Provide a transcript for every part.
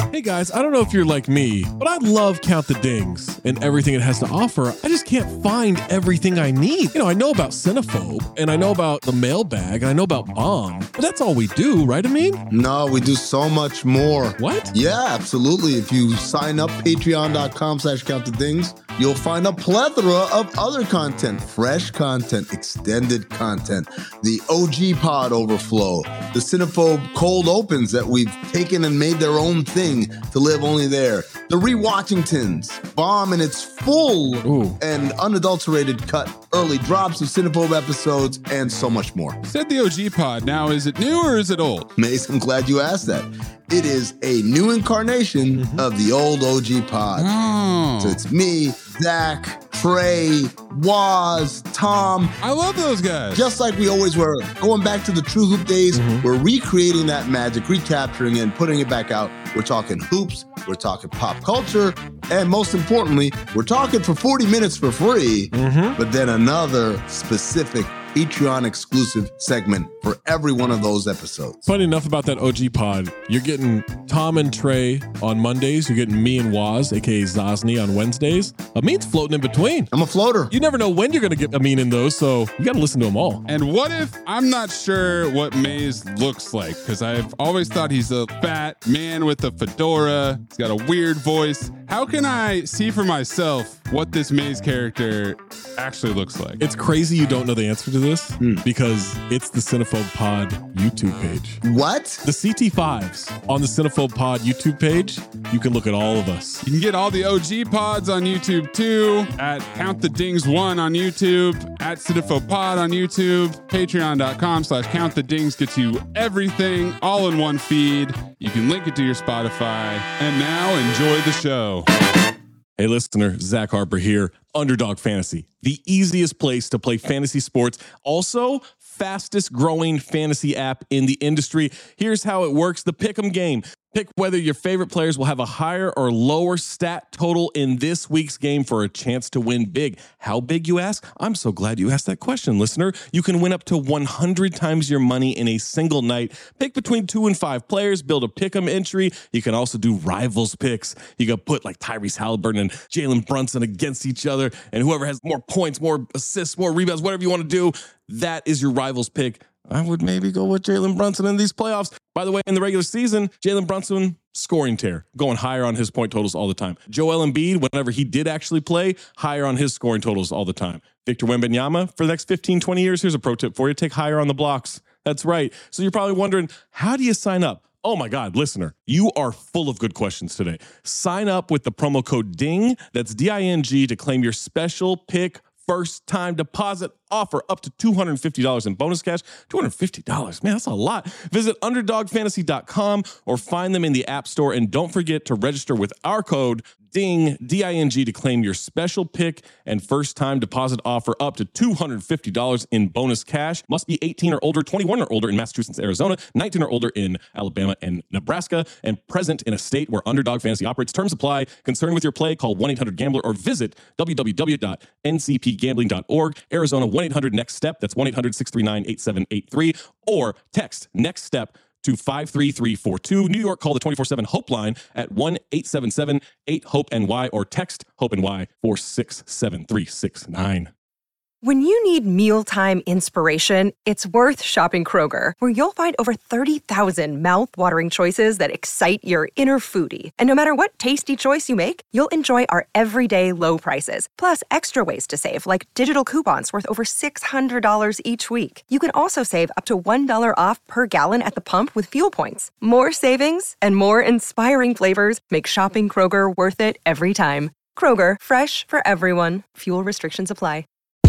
Hey guys, I don't know if you're like me, but I love Count the Dings and everything it has to offer. I just can't find everything I need. I know about Cinephobe, and I know about the mailbag, and I know about Bomb, but that's all we do, right, Amin? No, we do so much more. What? Yeah, absolutely. If you sign up, patreon.com/countthedings, you'll find a plethora of other content, fresh content, extended content, the OG Pod Overflow, the Cinephobe Cold Opens that we've taken and made their own thing to live only there, the Rewatchingtons, Bomb in its full and unadulterated cut, early drops of Cinephobe episodes, and so much more. You said the OG Pod. Now, is it new or is it old? Mace, I'm glad you asked that. It is a new incarnation of the old OG Pod. Oh. So it's me, Zach, Trey, Waz, Tom. I love those guys. Just like we always were. Going back to the True Hoop days, we're recreating that magic, recapturing it, and putting it back out. We're talking hoops, we're talking pop culture, and most importantly, we're talking for 40 minutes for free, but then another specific Patreon exclusive segment for every one of those episodes. Funny enough about that OG Pod, you're getting Tom and Trey on Mondays. You're getting me and Waz, aka Zosny, on Wednesdays. Amin's floating in between. I'm a floater. You never know when you're going to get Amin in those, so you got to listen to them all. And what if I'm not sure what Maze looks like? Because I've always thought he's a fat man with a fedora. He's got a weird voice. How can I see for myself what this Maze character actually looks like? It's crazy you don't know the answer to this because it's the Cinephobe Pod YouTube page. What? The CT5s on the Cinephobe Pod YouTube page, you can look at all of us. You can get all the OG pods on YouTube too, at Count the Dings 1 on YouTube, at Cinephobe Pod on YouTube, patreon.com/Count the Dings gets you everything all in one feed. You can link it to your Spotify. And now enjoy the show. Hey listener, Zach Harper here, Underdog Fantasy, the easiest place to play fantasy sports. Also, fastest growing fantasy app in the industry. Here's how it works. The Pick'em game. Pick whether your favorite players will have a higher or lower stat total in this week's game for a chance to win big. How big, you ask? I'm so glad you asked that question, listener. You can win up to 100 times your money in a single night. Pick between 2 and 5 players, build a Pick'em entry. You can also do rivals picks. You can put like Tyrese Halliburton and Jalen Brunson against each other, and whoever has more points, more assists, more rebounds, whatever you want to do, that is your rivals pick. I would maybe go with Jalen Brunson in these playoffs. By the way, in the regular season, Jalen Brunson, scoring tear, going higher on his point totals all the time. Joel Embiid, whenever he did actually play, higher on his scoring totals all the time. Victor Wembanyama, for the next 15, 20 years, here's a pro tip for you. Take higher on the blocks. That's right. So you're probably wondering, how do you sign up? Oh my God, listener, you are full of good questions today. Sign up with the promo code DING, that's D-I-N-G, to claim your special pick first time deposit offer up to $250 in bonus cash. $250, man, that's a lot. Visit underdogfantasy.com or find them in the App Store. And don't forget to register with our code DING, D-I-N-G, to claim your special pick and first time deposit offer up to $250 in bonus cash. Must be 18 or older, 21 or older in Massachusetts, Arizona, 19 or older in Alabama and Nebraska, and present in a state where Underdog Fantasy operates. Terms apply. Concerned with your play, call 1-800-GAMBLER or visit www.ncpgambling.org. Arizona 1-800-NEXT-STEP. That's 1-800-639-8783. Or text NEXT STEP to 53342. New York, call the 24/7 Hope line at 1-877-8-HOPE-NY or text HOPE-NY 467-369. When you need mealtime inspiration, it's worth shopping Kroger, where you'll find over 30,000 mouth-watering choices that excite your inner foodie. And no matter what tasty choice you make, you'll enjoy our everyday low prices, plus extra ways to save, like digital coupons worth over $600 each week. You can also save up to $1 off per gallon at the pump with fuel points. More savings and more inspiring flavors make shopping Kroger worth it every time. Kroger, fresh for everyone. Fuel restrictions apply.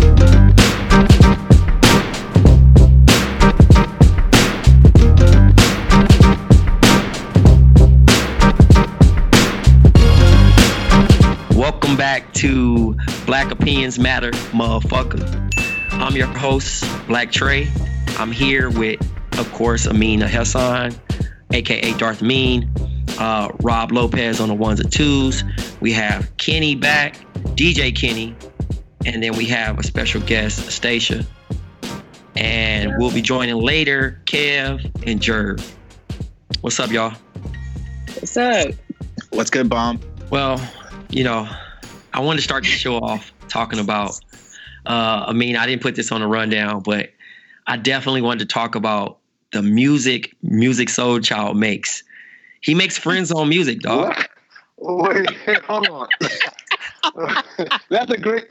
Welcome back to Black Opinions Matter, motherfucker. I'm your host, Black Trey. I'm here with, of course, Amin Hassan, aka Darth Amin, Rob Lopez on the ones and twos. We have Kenny back, DJ Kenny, and then we have a special guest, Stacia. And we'll be joining later, Kev and Jerv. What's up, y'all? What's up? What's good, Bomb? Well, I wanted to start the show off talking about, I didn't put this on a rundown, but I definitely wanted to talk about the music Soul Child makes. He makes friend zone music, dog. Wait, hold on. That's a great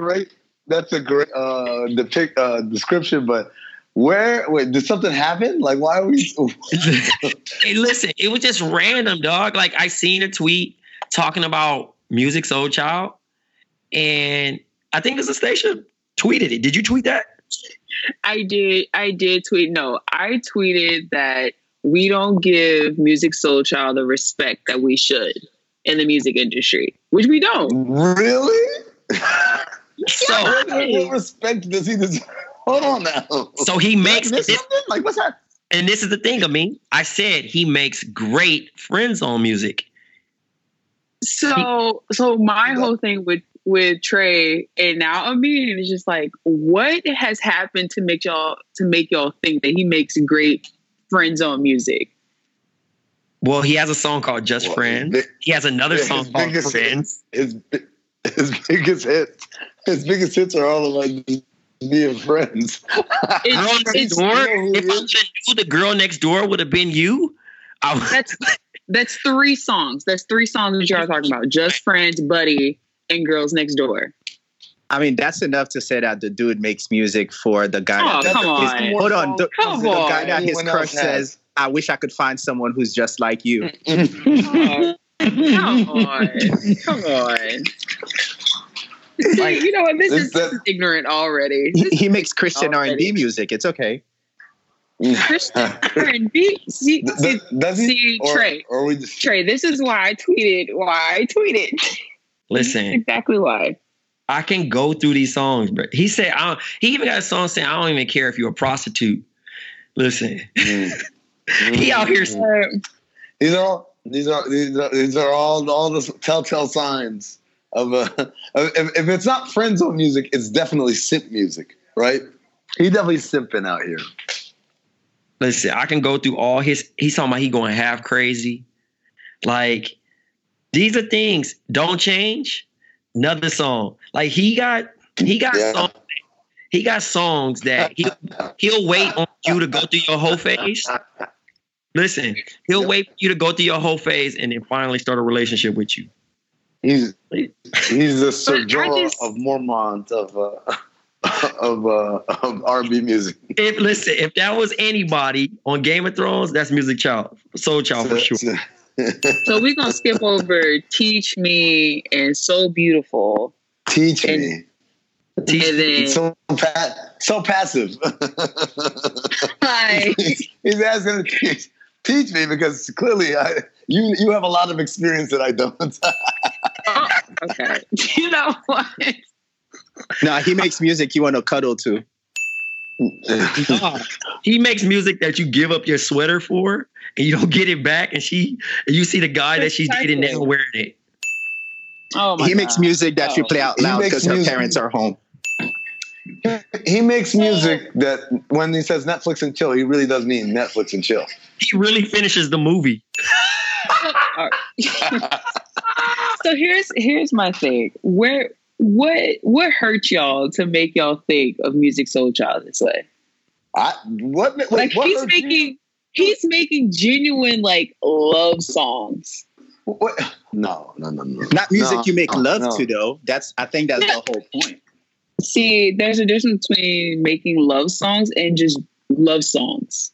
description, but did something happen? Like, why are we? Hey, listen, it was just random, dog. Like, I seen a tweet talking about music Soul Child, and I think it's a station tweeted it. Did you tweet that? I did tweet. No, I tweeted that we don't give music Soul Child the respect that we should in the music industry, which we don't. Really? So, what respect does he deserve? Hold on now. So he makes this. Like, what's that? And this is the thing, I said he makes great friend zone music. So my whole thing with Trey and now Amin is just like, what has happened to make y'all think that he makes great friend zone music? Well, he has a song called Just Friends. He has another song called Friends. His biggest hits are all about being friends. If I knew the girl next door would have been you, that's 3 songs. That's 3 songs that y'all talking about. Just Friends, Buddy, and Girls Next Door. I mean, that's enough to say that the dude makes music for the guy. Oh, come on. Hold on. The guy that his Anyone crush else says, I wish I could find someone who's just like you. Oh, come on. Like, you know what? This is ignorant already. He makes Christian R&B music. It's okay. Christian R&B. Does he? Trey. Or we just... Trey, this is why I tweeted. Listen. Exactly why. I can go through these songs, bro. He said, he even got a song saying, I don't even care if you're a prostitute. Listen. He out here. These are all the telltale signs of if it's not friend zone music, it's definitely simp music, right? He definitely simping out here. Listen, I can go through all he's talking about he going half crazy. Like, these are things. Don't Change. Another song. Like, he got songs. He got songs that he'll wait on you to go through your whole phase. Listen, he'll wait for you to go through your whole phase and then finally start a relationship with you. He's the Sir Jorah of Mormont of R&B music. If that was anybody on Game of Thrones, that's Music Child, Soul Child for sure. So we're gonna skip over "Teach Me" and "So Beautiful." Teach me. And then, so passive. like, he's asking to teach me because clearly you have a lot of experience that I don't. Okay. You know what? No, he makes music you want to cuddle to. He makes music that you give up your sweater for and you don't get it back, and you see the guy that she's dating now wearing it. Oh my He makes music that you play out loud because her parents are home. He makes music that when he says Netflix and chill, he really does mean Netflix and chill. He really finishes the movie. So here's my thing. What hurt y'all to make y'all think of Music Soul Child this way? He's making genuine like love songs. What? No. Not music you make love to though. I think that's the whole point. See, there's a difference between making love songs and just love songs.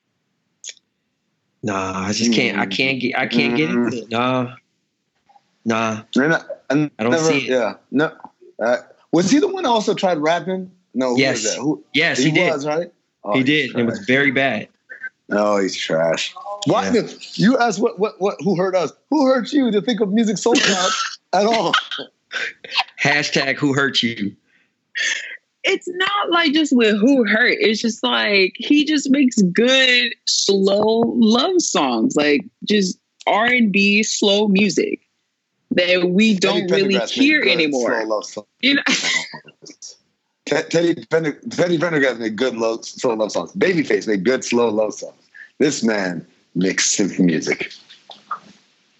Nah, I just can't. I can't get into it. Nah. I don't see it. Yeah, no. Was he the one that also tried rapping? No. Yes. Yes, he did. Was, right? Oh, he did. It was very bad. No, he's trash. Why? Yeah. You asked what? Who hurt us? Who hurt you to think of Music Soul Child at all? # who hurt you. It's not like just with who hurt. It's just like he just makes good slow love songs, like just R&B slow music that we don't really hear anymore. Slow love songs. You know? Teddy Pendergrass made good slow love songs. Babyface made good slow love songs. This man makes simple music.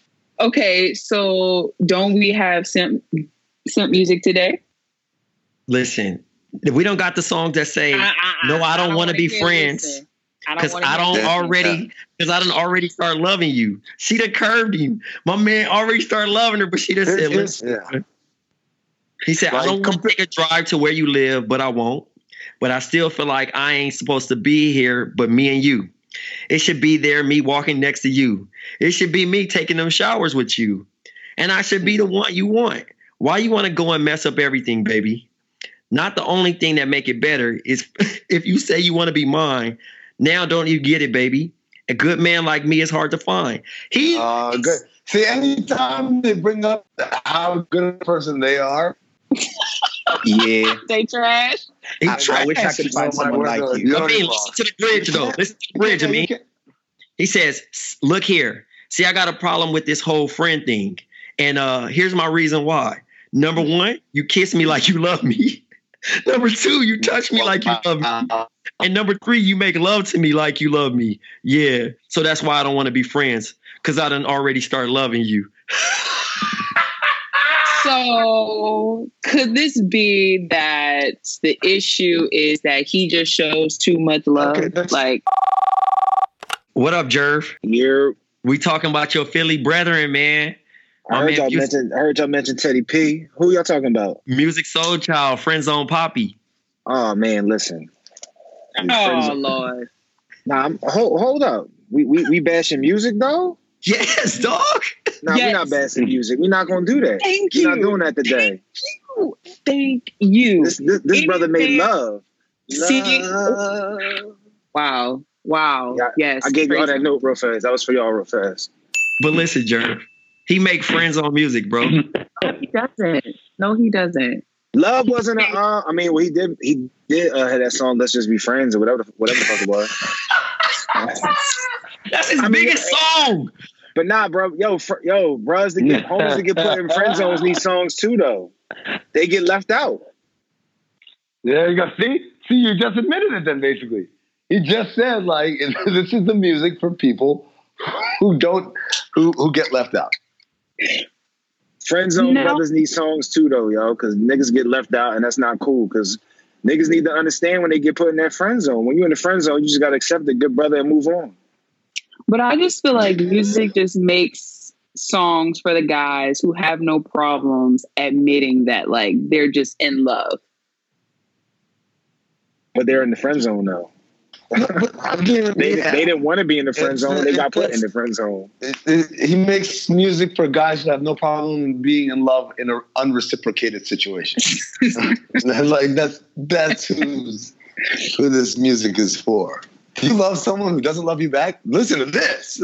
Okay, so don't we have simp music today? Listen, if we don't got the songs that say, no, I don't want to be friends. Because I don't already start loving you. She done curved him. My man already started loving her, but she done said, listen. He said, I don't want to take a drive to where you live, but I won't. But I still feel like I ain't supposed to be here, but me and you. It should be there, me walking next to you. It should be me taking them showers with you. And I should be the one you want. Why you want to go and mess up everything, baby? Not the only thing that make it better is if you say you want to be mine. Now don't you get it, baby? A good man like me is hard to find. Good. See, anytime they bring up how good a person they are, yeah, they trash. I wish I could find someone like you. I mean, listen to the bridge though. Listen to the bridge. I mean, he says, "Look here. See, I got a problem with this whole friend thing, and here's my reason why. Number one, you kiss me like you love me. Number two, you touch me like you love me. And number three, you make love to me like you love me. Yeah. So that's why I don't want to be friends, because I done already start loving you." So could this be that the issue is that he just shows too much love? Okay, what up, Jerv? We talking about your Philly brethren, man. I heard y'all mention Teddy P. Who y'all talking about? Music Soul Child, Friend Zone Poppy. Oh man, listen. Lord. Nah, hold up. We bashing music though? Yes, dog. Nah, we're not bashing music. We're not gonna do that. Thank you. We're not doing that today. Thank you. This brother made love. Wow. Yeah, Yes. I gave y'all that note real fast. That was for y'all real fast. But listen, Jerv, he make friends on music, bro. No, he doesn't. Love wasn't he did have that song "Let's Just Be Friends" or whatever the fuck it was. That's his biggest song. But nah, bro, bros that get homies that get put in friend zones need songs too, though. They get left out. There you go. See, you just admitted it then. Basically, he just said like this is the music for people who get left out. Friend zone brothers need songs too, though, yo, because niggas get left out, and that's not cool. Because niggas need to understand when they get put in that friend zone. When you're in the friend zone, you just gotta accept it, good brother, and move on. But I just feel like music just makes songs for the guys who have no problems admitting that like they're just in love. But they're in the friend zone though. They didn't want to be in the friend zone. They got put in the friend zone. He makes music for guys that have no problem being in love in an unreciprocated situation. Like that's who this music is for. If you love someone who doesn't love you back, listen to this.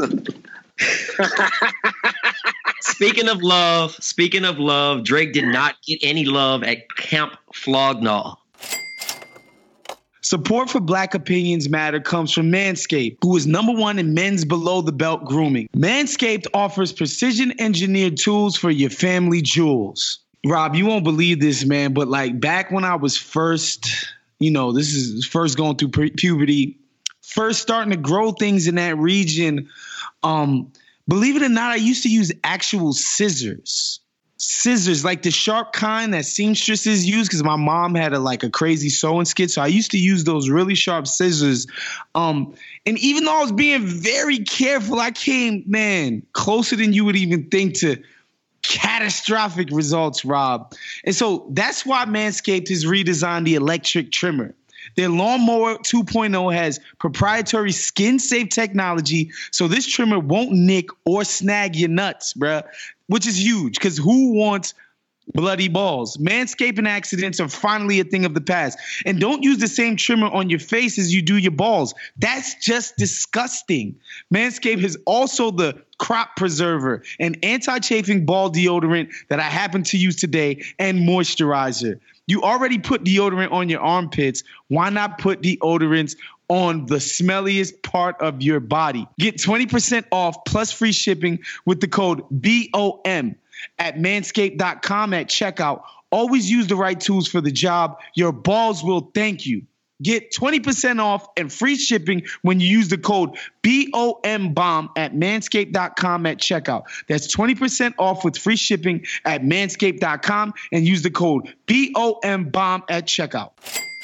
Speaking of love, Drake did not get any love at Camp Flog Gnaw. Support for Black Opinions Matter comes from Manscaped, who is #1 in men's below-the-belt grooming. Manscaped offers precision-engineered tools for your family jewels. Rob, you won't believe this, man, but like back when I was first going through puberty, first starting to grow things in that region, believe it or not, I used to use actual scissors. Scissors, like the sharp kind that seamstresses use, because my mom had a crazy sewing skit. So I used to use those really sharp scissors. And even though I was being very careful, I came, man, closer than you would even think to catastrophic results, Rob. And so that's why Manscaped has redesigned the electric trimmer. Their Lawnmower 2.0 has proprietary skin-safe technology, so this trimmer won't nick or snag your nuts, bruh, which is huge, because who wants bloody balls? Manscaping accidents are finally a thing of the past. And don't use the same trimmer on your face as you do your balls. That's just disgusting. Manscaped has also the Crop Preserver, an anti-chafing ball deodorant that I happen to use today, and moisturizer. You already put deodorant on your armpits. Why not put deodorants on the smelliest part of your body? Get 20% off plus free shipping with the code BOM at manscaped.com at checkout. Always use the right tools for the job. Your balls will thank you. Get 20% off and free shipping when you use the code BOMBOMB at manscaped.com at checkout. That's 20% off with free shipping at manscaped.com and use the code BOMBOMB at checkout.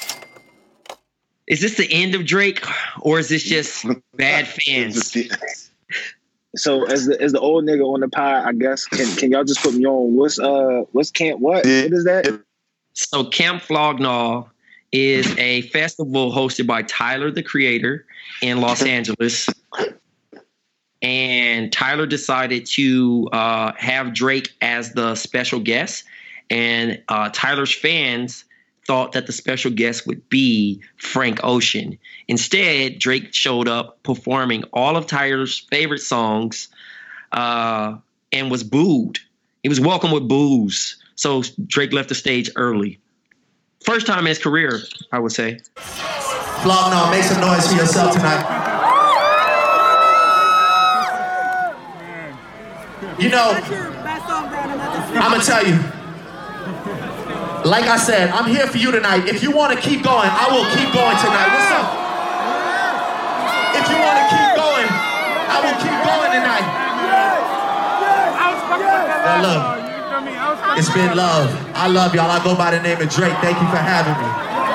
Is this the end of Drake, or is this just bad fans? So as the old nigga on the pod, I guess can y'all just put me on what's Camp what? What is that? So Camp Flog Gnaw is a festival hosted by Tyler the Creator in Los Angeles. And Tyler decided to have Drake as the special guest. And Tyler's fans thought that the special guest would be Frank Ocean. Instead, Drake showed up performing all of Tyler's favorite songs and was booed. He was welcomed with boos. So Drake left the stage early. First time in his career, I would say. Flog Gnaw, make some noise for yourself tonight. You know, I'm going to tell you. Like I said, I'm here for you tonight. If you want to keep going, I will keep going tonight. What's up? If you want to keep going, I will keep going tonight. Well, look, it's been love. I love y'all. I go by the name of Drake. Thank you for having me.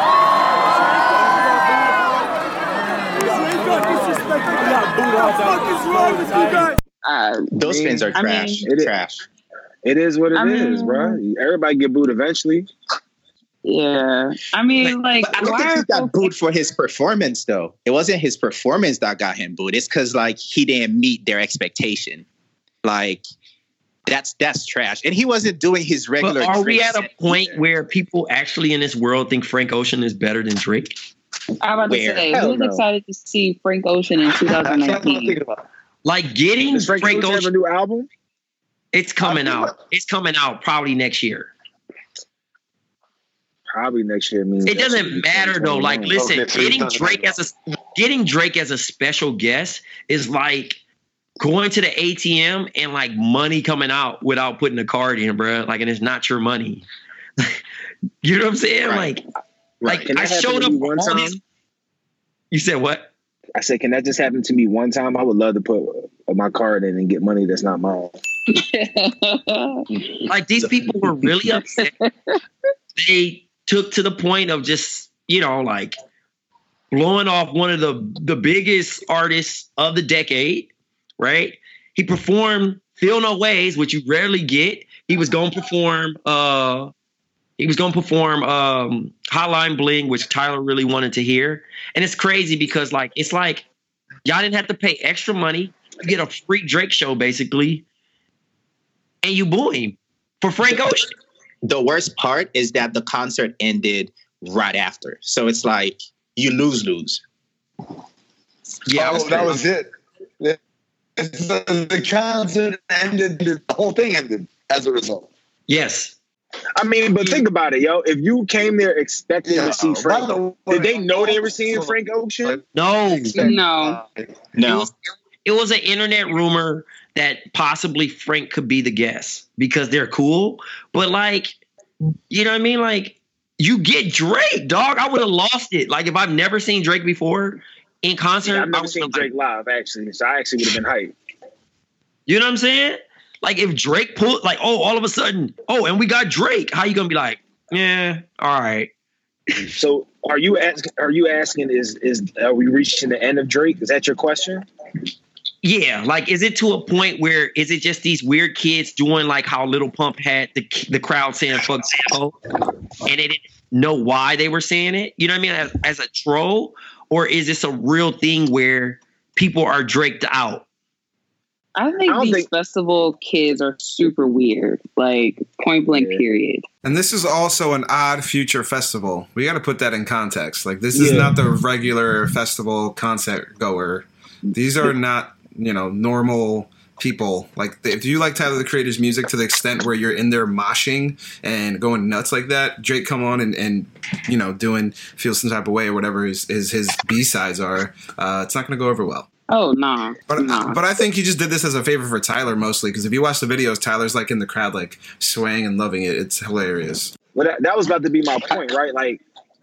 Those fans are trash. Trash. It is what it is, bro. Everybody get booed eventually. Yeah. I mean, like, I don't think he got booed for his performance, though. It wasn't his performance that got him booed. It's because, like, he didn't meet their expectation. Like, that's trash. And he wasn't doing his regular. But are we at a point where people actually in this world think Frank Ocean is better than Drake? I'm about to say, who's excited to see Frank Ocean in 2019? Like, getting Frank Ocean have a new album? It's coming out. It's coming out probably next year. Probably next year means it doesn't matter though. Like, listen, getting Drake as a special guest is like going to the ATM and like money coming out without putting a card in, bro. Like, and it's not your money. You know what I'm saying? Right. Like I showed up one time. You said what? I said, can that just happen to me one time? I would love to put my card in and get money that's not mine. Like, these people were really upset. They took to the point of just, like blowing off one of the biggest artists of the decade, right? He performed Feel No Ways, which you rarely get. He was going to perform Hotline Bling, which Tyler really wanted to hear. And it's crazy because it's like y'all didn't have to pay extra money. You get a free Drake show basically, and you boo him for Frank Ocean. The worst part is that the concert ended right after. So it's like you lose. Yeah, that was it. The concert ended, the whole thing ended as a result. Yes. I mean, but think about it, yo. If you came there expecting to see Frank, did they know they were seeing Frank Ocean? No. It was an internet rumor that possibly Frank could be the guest because they're cool. But you know what I mean? Like, you get Drake, dog. I would have lost it. Like, if I've never seen Drake before in concert. Yeah, I've never seen Drake live, actually. So I actually would have been hyped. You know what I'm saying? Like, if Drake pulled, all of a sudden, and we got Drake, how you gonna be like, yeah, all right. So are you asking? Are we reaching the end of Drake? Is that your question? Yeah, like, is it to a point where is it just these weird kids doing like how Lil Pump had the crowd saying "fuck Sampo," and they didn't know why they were saying it? You know what I mean? As a troll, or is this a real thing where people are Draked out? I think these festival kids are super weird, like point blank period. And this is also an odd future festival. We got to put that in context. Like, this is not the regular festival concert goer. These are not, normal people. Like, if you like Tyler the Creator's music to the extent where you're in there moshing and going nuts like that, Drake come on and doing Feel Some Type of Way or whatever his B-sides are, it's not going to go over well. Oh, nah. But I think he just did this as a favor for Tyler mostly, because if you watch the videos, Tyler's like in the crowd, like swaying and loving it. It's hilarious. Well, that was about to be my point, right? Like,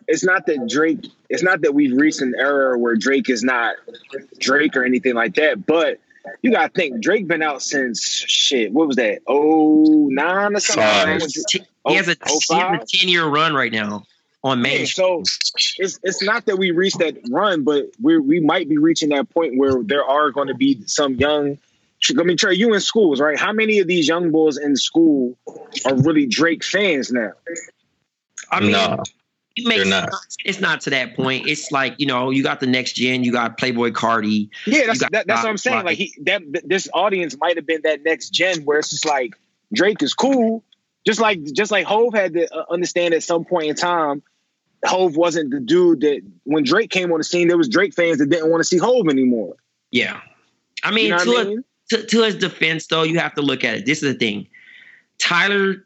it's not that we've reached an era where Drake is not Drake or anything like that, but you gotta think Drake been out since shit. What was that? 09 or something? He has a 10-year run right now on main. So it's not that we reached that run, but we might be reaching that point where there are going to be some young. I mean, Trey, you in schools, right? How many of these young boys in school are really Drake fans now? I mean, No, they're not. It's not to that point. It's like, you know, you got the next gen, you got Playboy Cardi. Yeah, that's what I'm saying. Like this audience might have been that next gen where it's just like Drake is cool, just like Hove had to understand at some point in time. Hove wasn't the dude that when Drake came on the scene, there was Drake fans that didn't want to see Hove anymore. Yeah, I mean, to his defense, though, you have to look at it. This is the thing. Tyler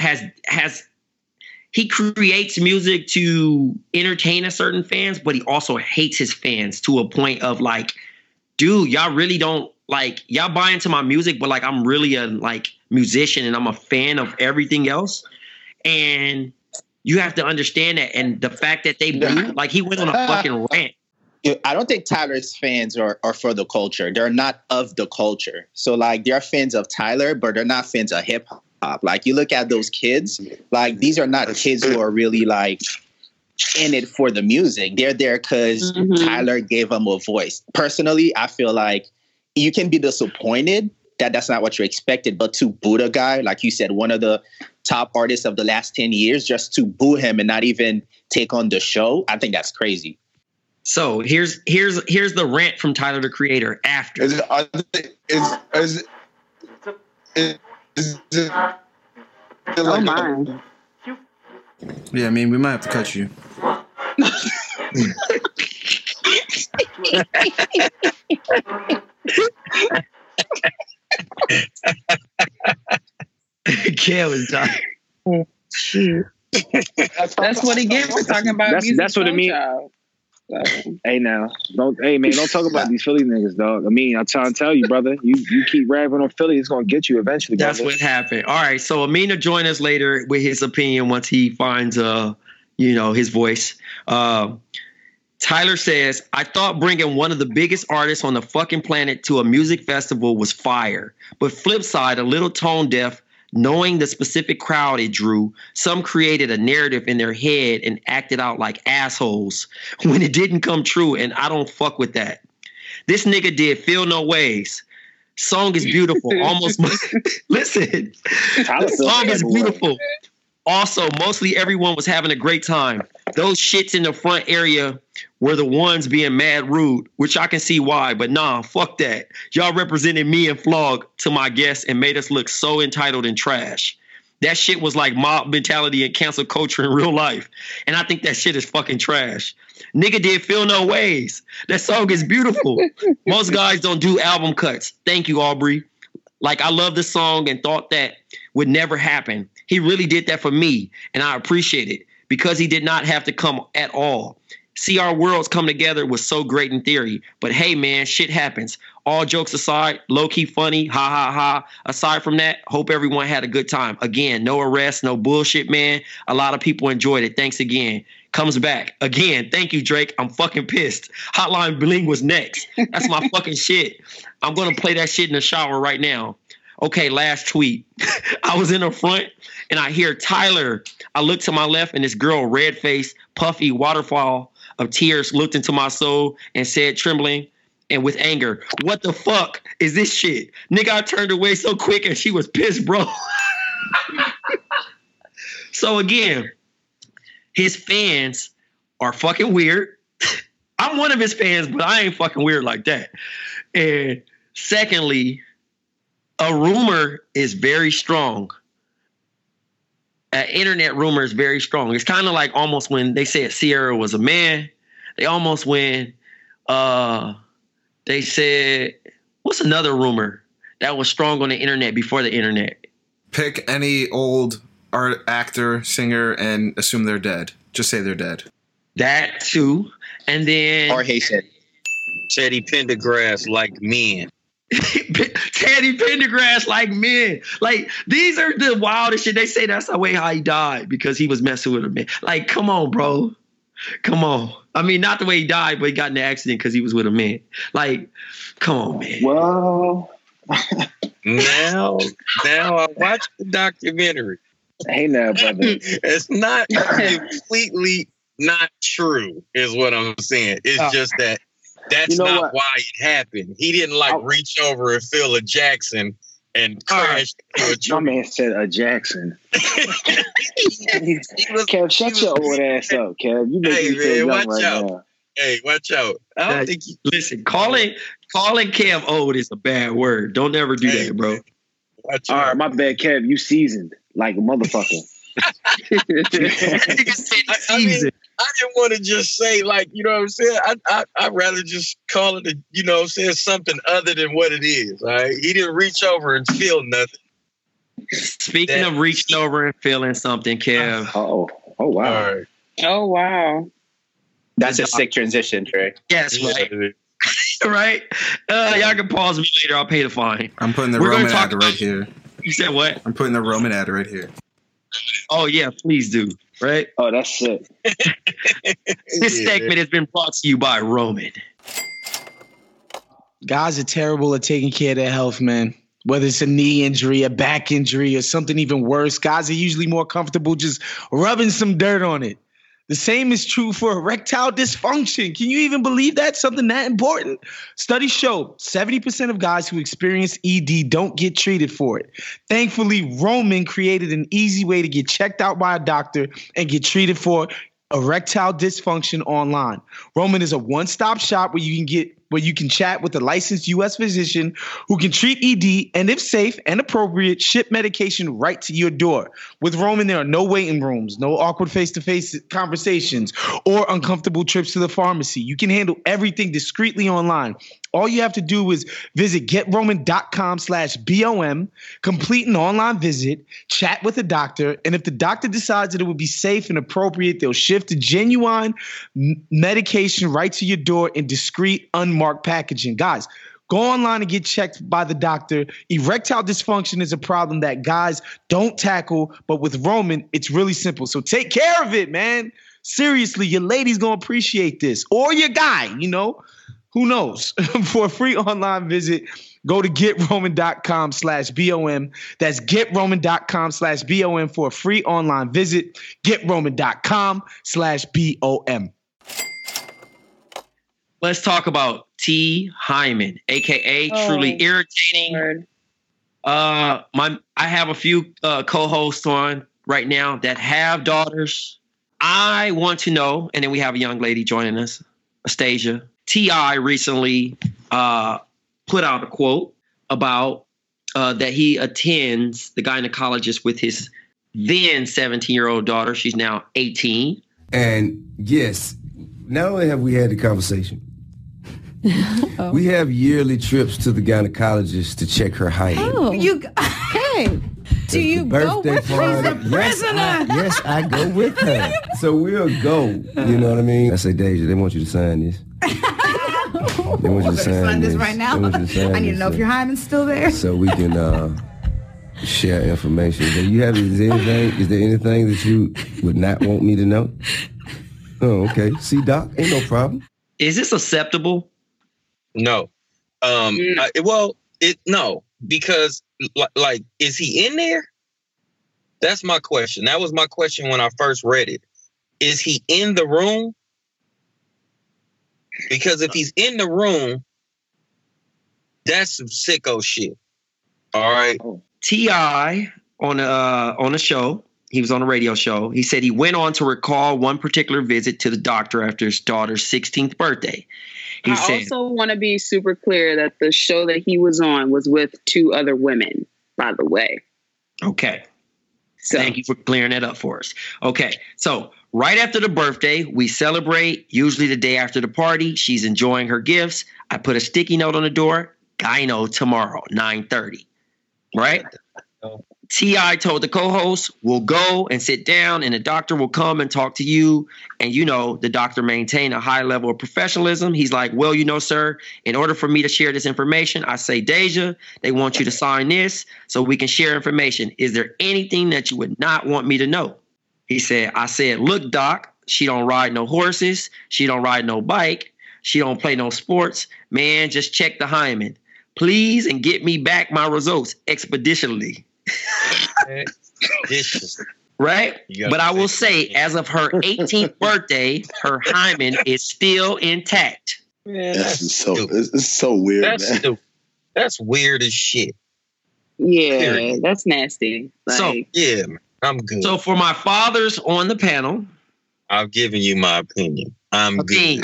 he creates music to entertain a certain fans, but he also hates his fans to a point of like, dude, y'all really don't like, y'all buy into my music, but like, I'm really a like musician and I'm a fan of everything else. And you have to understand that. And the fact that they blew, like he went on a fucking rant. I don't think Tyler's fans are for the culture. They're not of the culture. So like they're fans of Tyler, but they're not fans of hip hop. Like you look at those kids, like these are not kids who are really like in it for the music. They're there because Tyler gave them a voice. Personally, I feel like you can be disappointed that that's not what you expected, but to boo a guy, like you said, one of the top artists of the last 10 years, just to boo him and not even take on the show, I think that's crazy. So here's the rant from Tyler, the Creator, after. Oh my. Yeah, I mean, we might have to cut you. Kale is dying. That's what he gets for talking about music. That's what it means. Hey now, don't talk about these Philly niggas, dog. I mean, I'm trying to tell you, brother. You keep rapping on Philly, it's gonna get you eventually. That's brother. what happened. All right, so Amina join us later with his opinion once he finds his voice. Tyler says, I thought bringing one of the biggest artists on the fucking planet to a music festival was fire, but flip side, a little tone deaf. Knowing the specific crowd it drew, some created a narrative in their head and acted out like assholes when it didn't come true, and I don't fuck with that. This nigga did Feel No Ways. Song is beautiful. Almost listen. Song is beautiful. Also, mostly everyone was having a great time. Those shits in the front area were the ones being mad rude, which I can see why, but nah, fuck that. Y'all represented me and Flog to my guests and made us look so entitled and trash. That shit was like mob mentality and cancel culture in real life. And I think that shit is fucking trash. Nigga did Feel No Ways. That song is beautiful. Most guys don't do album cuts. Thank you, Aubrey. Like, I love the song and thought that would never happen. He really did that for me, and I appreciate it because he did not have to come at all. See our worlds come together was so great in theory, but hey, man, shit happens. All jokes aside, low-key funny, ha, ha, ha. Aside from that, hope everyone had a good time. Again, no arrests, no bullshit, man. A lot of people enjoyed it. Thanks again. Comes back. Again, thank you, Drake. I'm fucking pissed. Hotline Bling was next. That's my fucking shit. I'm going to play that shit in the shower right now. Okay, last tweet. I was in the front and I hear Tyler. I look to my left and this girl, red face, puffy, waterfall of tears, looked into my soul and said, trembling and with anger, what the fuck is this shit? Nigga, I turned away so quick and she was pissed, bro. So again, his fans are fucking weird. I'm one of his fans, but I ain't fucking weird like that. And secondly, a rumor is very strong. An internet rumor is very strong. It's kind of like almost when they said Sierra was a man. They almost when they said, what's another rumor that was strong on the internet before the internet? Pick any old art actor, singer, and assume they're dead. Just say they're dead. That too. And then... Or Haitian. Teddy Pendergrass like men. Teddy Pendergrass like men. Like, these are the wildest shit. They say that's the way how he died because he was messing with a man. Like, come on, bro. Come on. I mean, not the way he died, but he got in an accident because he was with a man. Like, come on, man. Well, now I watched the documentary. Hey now, brother. It's not completely not true, is what I'm saying. It's just that that's not why it happened. He didn't reach over and feel a Jackson and crash into a tree. My man said a Jackson. Kev, shut your old ass up, Kev. You make me feel young right now. Hey, watch out. I don't think listen, calling Kev old is a bad word. Don't ever do that, bro. All right, my bad, Kev. You seasoned like a motherfucker. I didn't want to just say, like, you know what I'm saying? I'd rather just call it, you know what I'm saying, something other than what it is. All right? He didn't reach over and feel nothing. Speaking of reaching over and feeling something, Kev. Oh, wow. All right. Oh, wow. That's a sick transition, Trey. Yes, right. Right? Y'all can pause me later. I'll pay the fine. I'm putting the Roman ad right here. You said what? I'm putting the Roman ad right here. Oh, yeah, please do. Right? Oh, that's it. This segment has been brought to you by Roman. Guys are terrible at taking care of their health, man. Whether it's a knee injury, a back injury, or something even worse, guys are usually more comfortable just rubbing some dirt on it. The same is true for erectile dysfunction. Can you even believe that? Something that important? Studies show 70% of guys who experience ED don't get treated for it. Thankfully, Roman created an easy way to get checked out by a doctor and get treated for erectile dysfunction online. Roman is a one-stop shop where you can chat with a licensed U.S. physician who can treat ED and, if safe and appropriate, ship medication right to your door. With Roman, there are no waiting rooms, no awkward face-to-face conversations, or uncomfortable trips to the pharmacy. You can handle everything discreetly online. All you have to do is visit getroman.com/BOM, complete an online visit, chat with a doctor, and if the doctor decides that it would be safe and appropriate, they'll shift the genuine medication right to your door in discreet, unmarked packaging. Guys, go online and get checked by the doctor. Erectile dysfunction is a problem that guys don't tackle, but with Roman, it's really simple. So take care of it, man. Seriously, your lady's going to appreciate this. Or your guy, you know. Who knows? For a free online visit, go to getroman.com/BOM. That's getroman.com/BOM for a free online visit. Getroman.com/BOM. Let's talk about T. Hyman, aka Truly Irritating. I have a few co-hosts on right now that have daughters. I want to know, and then we have a young lady joining us, Astasia. T.I. recently put out a quote about that he attends the gynecologist with his then 17-year-old daughter. She's now 18. And yes, not only have we had the conversation, we have yearly trips to the gynecologist to check her height. Oh, hey. Do you go with her? She's a prisoner. Yes, I go with her. So we'll go. You know what I mean? I say, Deja, they want you to sign this. They want you to sign this right now. I need to know if your hymen's still there. So we can share information. Is there anything that you would not want me to know? Oh, okay. See, Doc, ain't no problem. Is this acceptable? No. No, because like, is he in there? That's my question. That was my question when I first read it. Is he in the room? Because if he's in the room, that's some sicko shit. All right. T.I. on a show, he was on a radio show. He said he went on to recall one particular visit to the doctor after his daughter's 16th birthday. I also want to be super clear that the show that he was on was with 2 other women, by the way. Okay. So, thank you for clearing that up for us. Okay. So right after the birthday, we celebrate, usually the day after the party. She's enjoying her gifts. I put a sticky note on the door. Gyno tomorrow, 9:30. Right? T.I. told the co-host, we'll go and sit down and the doctor will come and talk to you. And, the doctor maintained a high level of professionalism. He's like, well, sir, in order for me to share this information, I say, Deja, they want you to sign this so we can share information. Is there anything that you would not want me to know? I said, look, doc, She don't ride no horses. She don't ride no bike. She don't play no sports. Man, just check the hymen, please, and get me back my results expeditiously. Right? But I will say, as of her 18th birthday, her hymen is still intact. Man, it's so weird. Man. That's weird as shit. Yeah, Period. that's nasty. Like, yeah, I'm good. So for my fathers on the panel, I've given you my opinion. I'm good.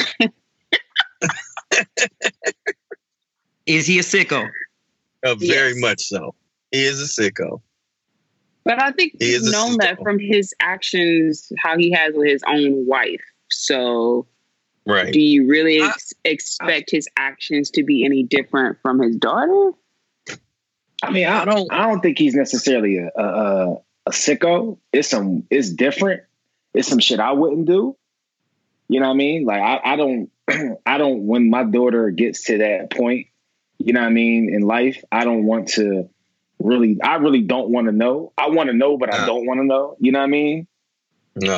Is he a sicko? Very much so. He is a sicko. But I think he's known that from his actions, how he has with his own wife. So, right? Do you really expect his actions to be any different from his daughter? I mean, I don't think he's necessarily a sicko. It's different. It's some shit I wouldn't do. You know what I mean? Like I don't when my daughter gets to that point, you know what I mean, in life, I don't want to I really don't want to know. I want to know, but I don't want to know. You know what I mean? No.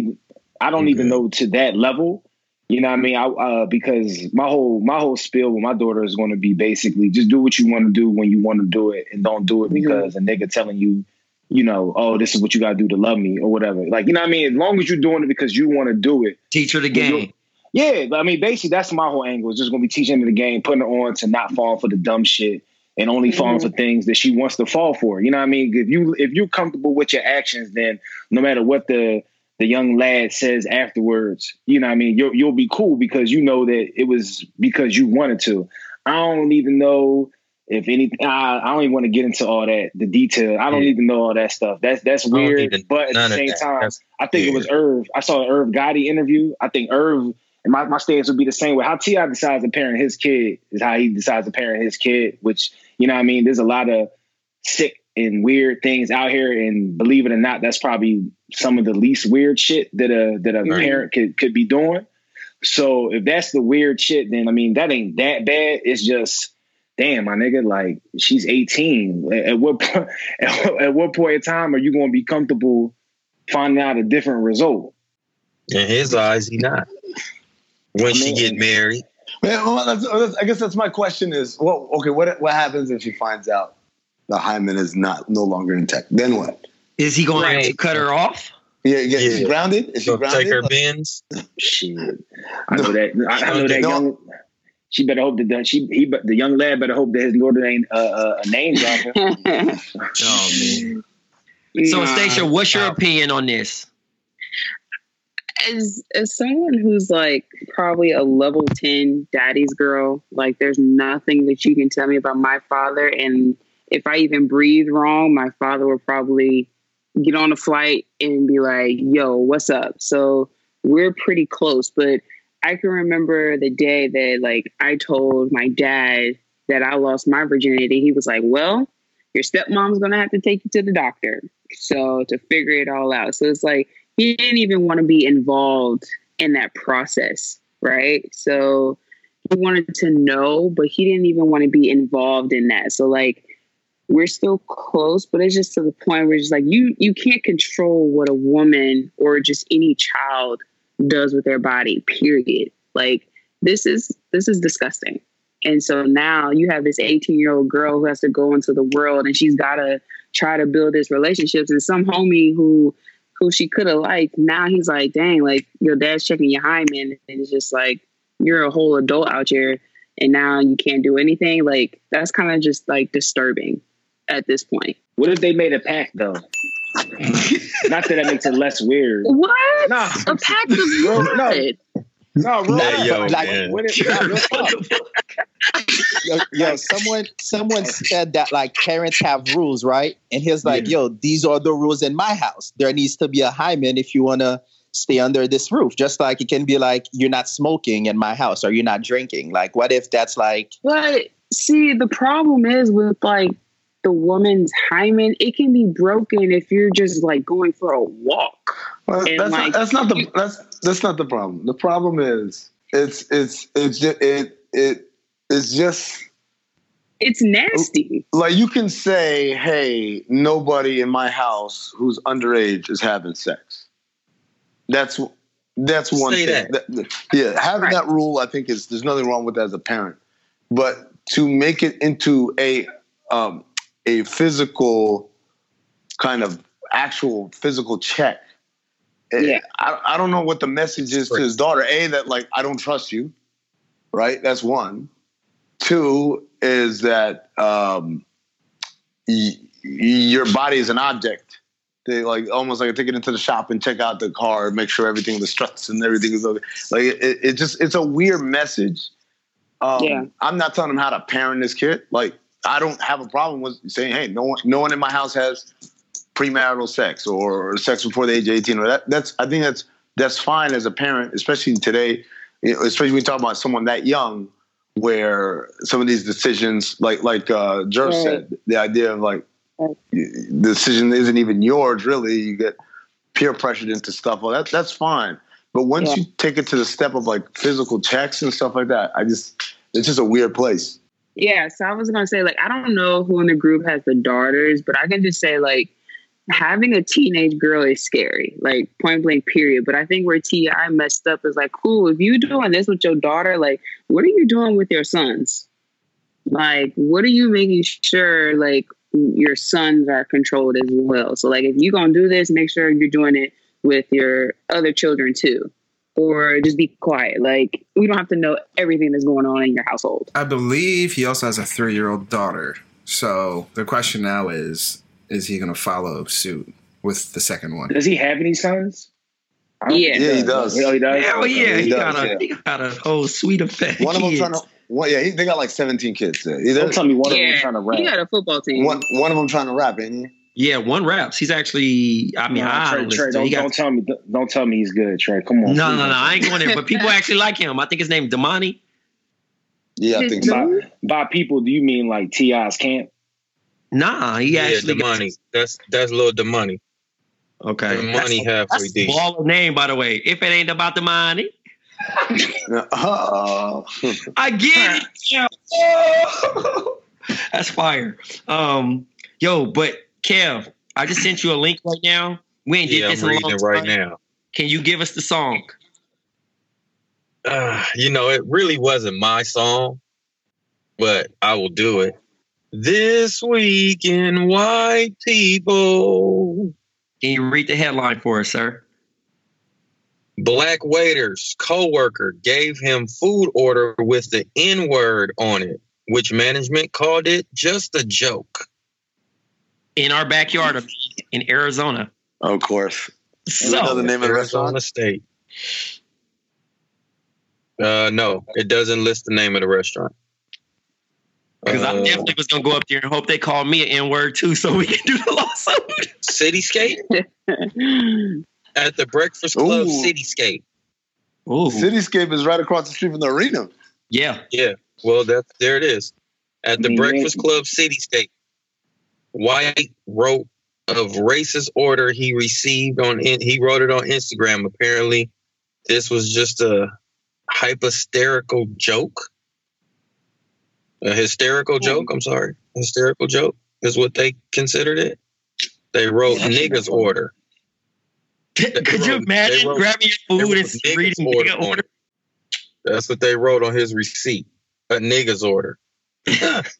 I don't even know to that level. You know what I mean? Because my whole spiel with my daughter is going to be basically just do what you want to do when you want to do it, and don't do it because a nigga telling you, you know, oh, this is what you got to do to love me or whatever. Like, you know what I mean? As long as you're doing it because you want to do it. Teach her the game. Yeah. I mean, basically, that's my whole angle. It's just going to be teaching her the game, putting her on to not fall for the dumb shit and only falling for things that she wants to fall for. You know what I mean? If you're comfortable with your actions, then no matter what the young lad says afterwards, you know what I mean, you'll be cool because you know that it was because you wanted to. I don't even know if anything. I don't even want to get into all that, the detail. I don't even know all that stuff. That's weird. But at the same time, I think it was Irv. I saw an Irv Gotti interview. I think Irv, and my stance would be the same way. How T.I. decides to parent his kid is how he decides to parent his kid, which, you know what I mean, there's a lot of sick and weird things out here, and believe it or not, that's probably some of the least weird shit that a parent could be doing. So if that's the weird shit, then I mean that ain't that bad. It's just, damn, my nigga, like she's 18. At what point in time are you going to be comfortable finding out a different result? In his eyes, he not. When she get married. Well, I guess that's my question is, well, okay, what happens if she finds out the hymen is no longer intact? Then what? Is he going to cut her off? Yeah. Is she grounded? Is she grounded? Take her bins? Shit. I know that young. She better hope that the young lad better hope that his daughter ain't a name dropper. Oh man. So Stacia, what's your opinion on this? As someone who's like probably a level 10 daddy's girl, like there's nothing that you can tell me about my father. And if I even breathe wrong, my father will probably get on a flight and be like, yo, what's up? So we're pretty close. But I can remember the day that like I told my dad that I lost my virginity. He was like, well, your stepmom's going to have to take you to the doctor. So to figure it all out. So it's like, he didn't even want to be involved in that process, right? So he wanted to know, but he didn't even want to be involved in that. So like, we're still close, but it's just to the point where it's just like, you can't control what a woman or just any child does with their body, period. Like, this is disgusting. And so now you have this 18-year-old girl who has to go into the world and she's got to try to build these relationships. And some homie who she could have liked, now he's like, dang, like your dad's checking your hymen. And it's just like, you're a whole adult out here and now you can't do anything. Like, that's kind of just like disturbing at this point. What if they made a pact though? Not that makes it less weird. What? No. A pact of what? No, bro. Someone said that like parents have rules, right? And he's like, yo, these are the rules in my house. There needs to be a hymen if you want to stay under this roof. Just like it can be like, you're not smoking in my house or you're not drinking. Like, what if that's like... But see, the problem is with like the woman's hymen, it can be broken if you're just like going for a walk. Well, that's not the problem. The problem is it's nasty. Like you can say, hey, nobody in my house who's underage is having sex. That's That's one Say thing. Having that rule, I think there's nothing wrong with that as a parent. But to make it into a physical kind of actual physical check, I don't know what the message is to his daughter. A, that like, I don't trust you, right? That's one. Two is that your body is an object. They like almost like take it into the shop and check out the car, make sure everything, the struts and everything is okay. Like it's a weird message. I'm not telling him how to parent this kid. Like I don't have a problem with saying, hey, no one in my house has premarital sex or sex before the age of 18. Or I think that's fine as a parent, especially today. Especially when we talk about someone that young, where some of these decisions, like Jerv said, the idea of like, the decision isn't even yours, really. You get peer pressured into stuff. Well, that's fine. But once you take it to the step of like physical checks and stuff like that, it's just a weird place. Yeah. So I was going to say, like, I don't know who in the group has the daughters, but I can just say, like, having a teenage girl is scary, like point blank period. But I think where T.I. messed up is like, cool, if you doing this with your daughter, like, what are you doing with your sons? Like, what are you making sure, like, your sons are controlled as well? So like if you're gonna do this, make sure you're doing it with your other children too, or just be quiet. Like we don't have to know everything that's going on in your household. I believe he also has a 3-year-old daughter. So the question now is he gonna follow suit with the second one? Does he have any sons? Yeah, he does. Hell yeah, he got a whole suite of kids. One of them trying to. Well, they got like 17 kids. Don't tell me one of them trying to rap. He got a football team. One of them trying to rap, ain't he? Yeah, one raps. He's actually. I mean, Trey, don't tell me. Don't tell me he's good, Trey. Come on. No. I ain't going there. But people actually like him. I think his name Damani. Yeah, I think so. By people, do you mean like T.I.'s camp? Nah, he actually Damani. That's Lil Damani. Okay, the money halfway deep. Baller name, by the way. If it ain't about the money. I get it. Yeah. Oh. That's fire. But Kev, I just sent you a link right now. We ain't did this in a long time. Right now. Can you give us the song? It really wasn't my song, but I will do it. This week in white people. Can you read the headline for us, sir? Black waiter's co-worker gave him food order with the N-word on it, which management called it just a joke. In our backyard in Arizona. Of course. So, the name of the restaurant? Arizona State. No, it doesn't list the name of the restaurant. Because I definitely was going to go up there and hope they call me an N-word too so we can do the lawsuit. Cityscape? At the Breakfast Club. Cityscape. Ooh. Cityscape is right across the street from the arena. Yeah. Yeah. Well, there it is. At the Breakfast Club Cityscape. White wrote of racist order he received he wrote it on Instagram. Apparently, this was just a hysterical joke. A hysterical joke. I'm sorry. Hysterical joke is what they considered it. They wrote niggas order. Could you imagine grabbing your food and reading nigga order? That's what they wrote on his receipt. A niggas order. That's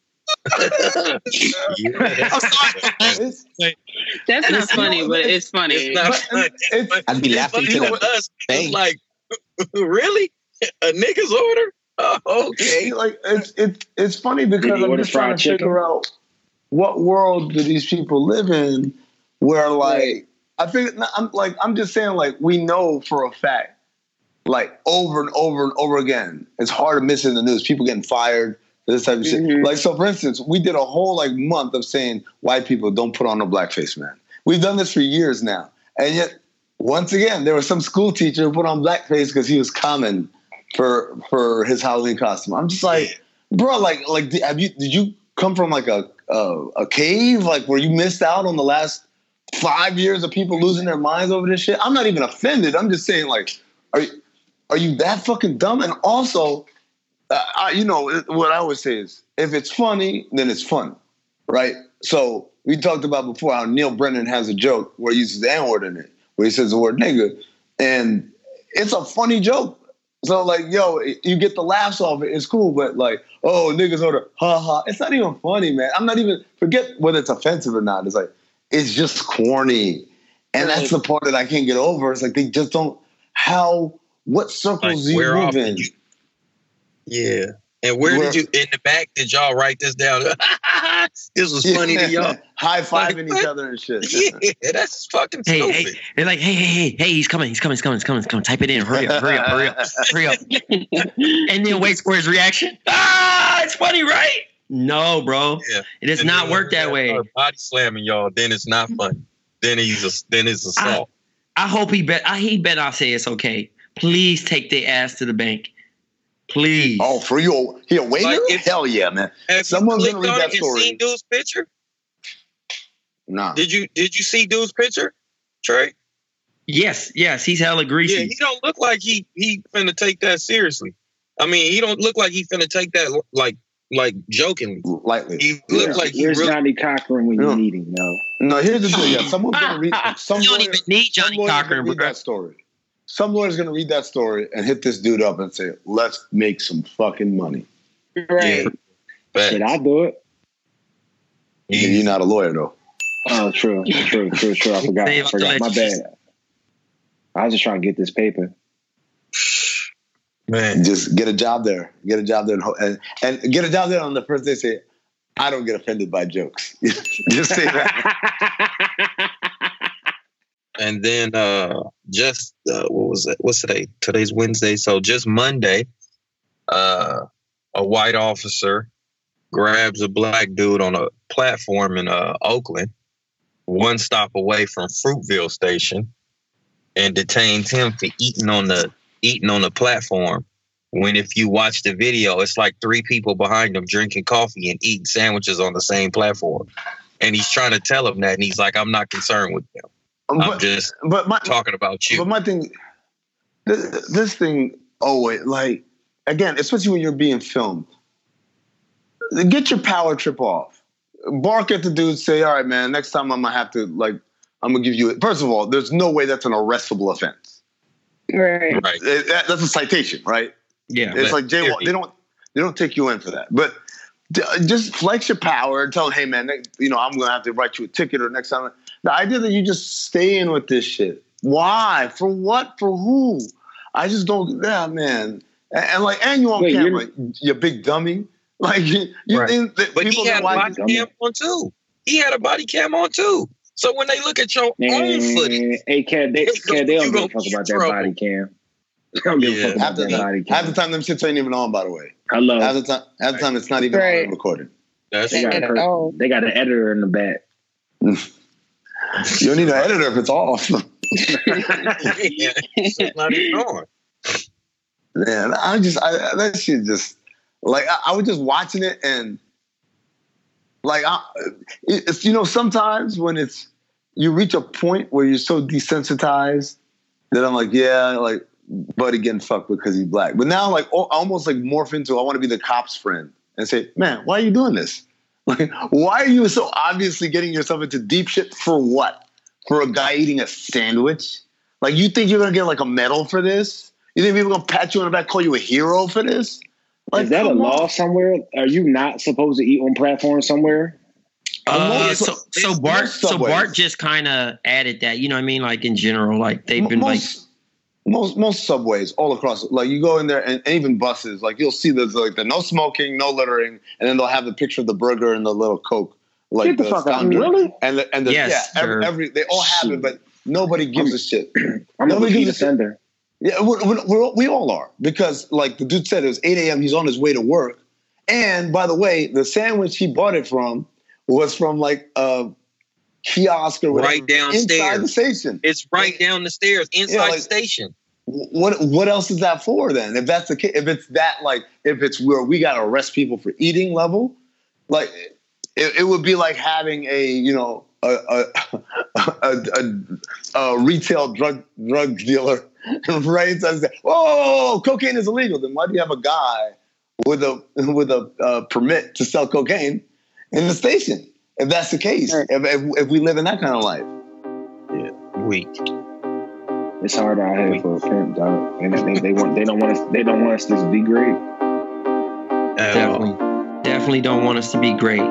not funny, but it's funny. It's not funny. I'd be laughing to us. It's like, really? A niggas order? Oh, okay. Like it's funny because I'm just trying to figure out what world do these people live in where like I think I'm just saying like we know for a fact like over and over and over again it's hard to miss in the news, people getting fired, this type of shit. Like so for instance, we did a whole like month of saying white people don't put on no blackface, man. We've done this for years now, and yet once again there was some school teacher who put on blackface because he was common for his Halloween costume. I'm just like, bro, like did you come from like a cave like where you missed out on the last 5 years of people losing their minds over this shit? I'm not even offended. I'm just saying like, are you that fucking dumb? And also, what I always say is if it's funny, then it's fun, right? So we talked about before how Neil Brennan has a joke where he uses the N-word in it, where he says the word nigga, and it's a funny joke. So like, yo, you get the laughs off it. It's cool, but like, oh, niggas order, ha ha. It's not even funny, man. I'm not even, forget whether it's offensive or not. It's like, it's just corny. And that's the part that I can't get over. It's like, they just don't, what circles do you move in? Yeah. And where did you, in the back, did y'all write this down? This was funny to y'all. High-fiving each other and shit. Yeah, that's fucking stupid. Hey, they're like, hey, he's coming. Type it in. Hurry up. And then wait for his reaction. It's funny, right? No, bro. Yeah. It does not work that way. Body slamming y'all, then it's not funny. Then it's assault. I hope he bet I'll say it's okay. Please take their ass to the bank. Please. Oh, for you? He a waiter? Like hell yeah, man. Someone's gonna read that story. See Dude's picture? Nah. Did you see Dude's picture, Trey? Yes. He's hella greasy. Yeah, he don't look like he finna take that seriously. I mean, he don't look like he finna take that like jokingly, lightly. He looks like here's Johnny Cochran when you need him. No, here's the thing. Yeah, someone's gonna read. You don't even need Johnny Cochran. Read that story. Some lawyer's going to read that story and hit this dude up and say, let's make some fucking money. Right. Yeah. Should I do it? You're not a lawyer, though. Oh, true. I forgot. My bad. I was just trying to get this paper. Man. Just get a job there. And get a job there on the first day. Say, I don't get offended by jokes. Just say that. And then what was it? What's today? Today's Wednesday. So just Monday, a white officer grabs a black dude on a platform in Oakland, one stop away from Fruitville Station, and detains him for eating on the platform. When if you watch the video, it's like 3 people behind him drinking coffee and eating sandwiches on the same platform. And he's trying to tell him that, and he's like, I'm not concerned with them. I'm just talking about you. But my thing, this thing, like, again, especially when you're being filmed, get your power trip off. Bark at the dude, say, all right, man, next time I'm going to have to, like, I'm going to give you it. First of all, there's no way that's an arrestable offense. Right. That's a citation, right? Yeah. It's like jaywalk. They don't take you in for that. But just flex your power and tell them, hey, man, I'm going to have to write you a ticket or next time. The idea that you just stay in with this shit. Why? For what? For who? I just don't. Yeah, man. And you on camera, you big dummy. Like right. But he had a body cam on too. He had a body cam on too. So when they look at your own footage, they don't give a fuck about that body cam. They don't give a fuck about that body cam. Half the time, them shits ain't even on. By the way, hello. Half the time, it's not even recorded. They got an editor in the back. You don't need an editor if it's off. It's not even on. Man, that shit just, like, I was just watching it and, like, it's, sometimes when you reach a point where you're so desensitized that I'm like, yeah, like, buddy getting fucked because he's black. But now, like, almost like morph into, I want to be the cop's friend and say, man, why are you doing this? Like, why are you so obviously getting yourself into deep shit for what? For a guy eating a sandwich? Like, you think you're going to get, like, a medal for this? You think people are going to pat you on the back, call you a hero for this? Like, is that a law somewhere? Are you not supposed to eat on platforms somewhere? So Bart just kind of added that, you know what I mean? Like, in general, like, they've been, most subways all across, like, you go in there and even buses, like, you'll see there's like the no smoking, no littering, and then they'll have the picture of the burger and the little Coke, like, get the fuck out, really? They all have it, but nobody gives a shit. I'm a repeat offender. Yeah, we all are, because, like the dude said, it was 8 a.m. He's on his way to work, and by the way, the sandwich he bought it from was from like a kiosk or whatever, right downstairs inside the station. It's right down the stairs inside the station. What else is that for then? If that's the case, if it's where we got to arrest people for eating level, like it would be like having a retail drug dealer right? So whoa, cocaine is illegal. Then why do you have a guy with a permit to sell cocaine in the station? If that's the case, if we live in that kind of life, weak. It's hard out here for a pimp, dog. And they don't want us to be great. Definitely don't want us to be great.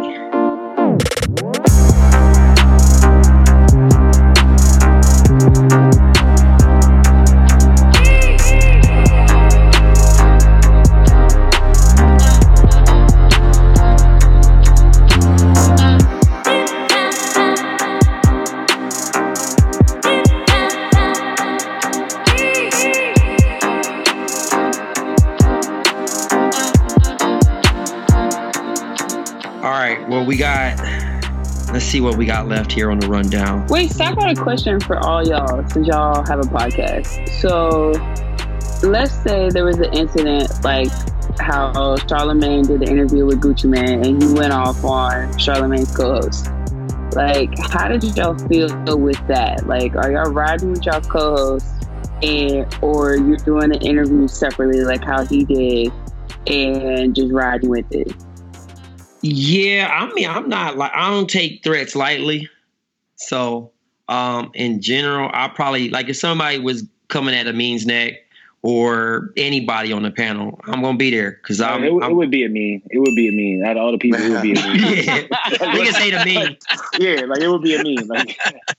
Let's see what we got left here on the rundown. Wait, so I got a question for all y'all, since y'all have a podcast. So let's say there was an incident like how Charlamagne did the interview with Gucci Mane and he went off on Charlamagne's co-host. Like, how did y'all feel with that? Like, are y'all riding with y'all's co-host or you're doing an interview separately like how he did and just riding with it? Yeah, I mean, I'm not like, I don't take threats lightly. So, in general, I probably, like if somebody was coming at Amin's neck or anybody on the panel, I'm going to be there because it would be Amin. It would be Amin. Out of all the people, it would be Amin. Yeah, niggas hate Amin. Yeah, like it would be Amin. Like,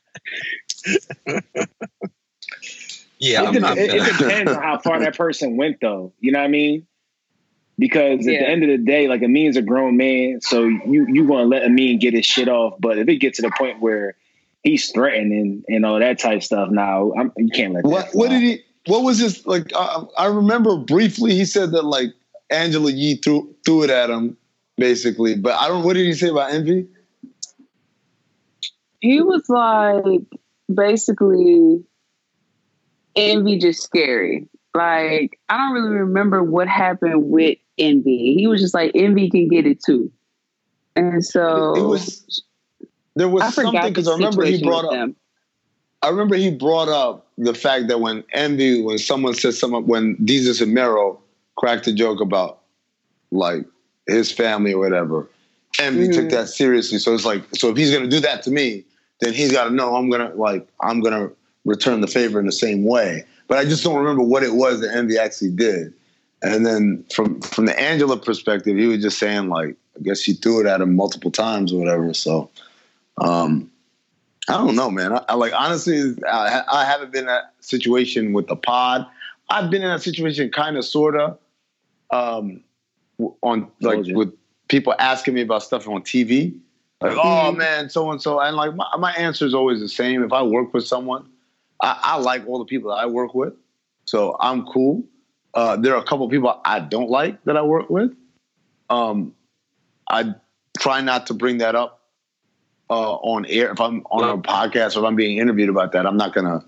yeah, it depends on how far that person went, though. You know what I mean? Because at the end of the day, like Amin's a grown man, so you want to let Amin get his shit off. But if it gets to the point where he's threatening and all that type of stuff, now you can't let that. What was his like? I remember briefly he said that like Angela Yee threw it at him, basically. But I don't. What did he say about Envy? He was like basically Envy just scary. Like, I don't really remember what happened with Envy. He was just like, Envy can get it too. And so there was something because I remember he brought up the fact that when someone said when Jesus and Mero cracked a joke about like his family or whatever, Envy took that seriously. So it's like, so if he's gonna do that to me, then he's got to know I'm gonna return the favor in the same way. But I just don't remember what it was that Envy actually did. And then from the Angela perspective, he was just saying like, I guess she threw it at him multiple times or whatever. So I don't know, man. I like honestly, I haven't been in that situation with the pod. I've been in that situation kind of sorta on like with people asking me about stuff on TV. Like, oh man, so and so, and like my answer is always the same. If I work with someone, I like all the people that I work with, so I'm cool. There are a couple of people I don't like that I work with. I try not to bring that up on air. If I'm on a podcast or if I'm being interviewed about that, I'm not gonna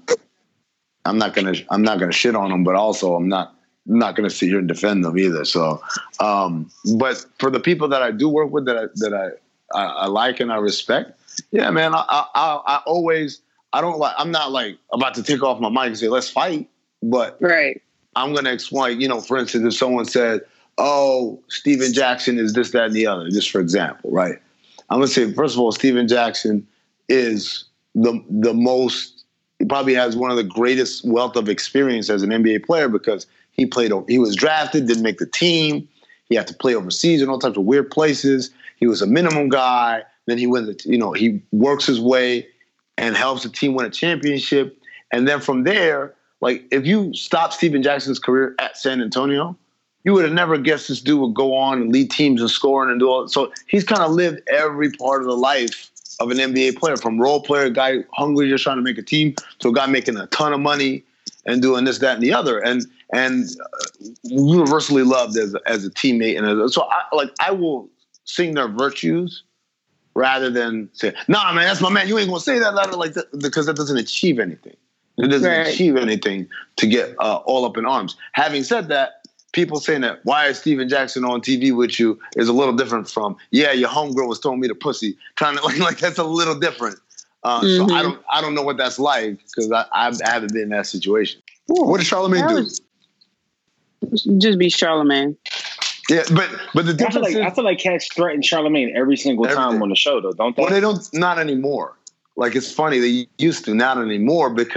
shit on them. But also, I'm not gonna sit here and defend them either. So, but for the people that I do work with that I like and I respect, yeah, man, I always. I'm not like about to take off my mic and say, let's fight, but I'm going to explain, for instance, if someone said, oh, Steven Jackson is this, that, and the other, just for example, right? I'm going to say, first of all, Steven Jackson is the most, he probably has one of the greatest wealth of experience as an NBA player because he was drafted, didn't make the team. He had to play overseas in all types of weird places. He was a minimum guy. Then he went, he works his way and helps the team win a championship. And then from there, like if you stop Steven Jackson's career at San Antonio, you would have never guessed this dude would go on and lead teams in scoring and do all. So he's kind of lived every part of the life of an NBA player, from role player, guy hungry just trying to make a team, to a guy making a ton of money and doing this, that, and the other, and universally loved as a teammate. And so I will sing their virtues rather than say, nah, man, that's my man. You ain't gonna say that like that, because that doesn't achieve anything. It doesn't achieve anything to get all up in arms. Having said that, people saying that why is Steven Jackson on TV with you is a little different from, yeah, your homegirl was throwing me the pussy. Kind of like that's a little different. So I don't know what that's like because I haven't been in that situation. Ooh, what did Charlamagne do? Just be Charlamagne. Yeah, but the difference I feel like cats threaten Charlamagne every single time on the show, though, don't they? Well, they don't. Not anymore. Like, it's funny, they used to, not anymore, because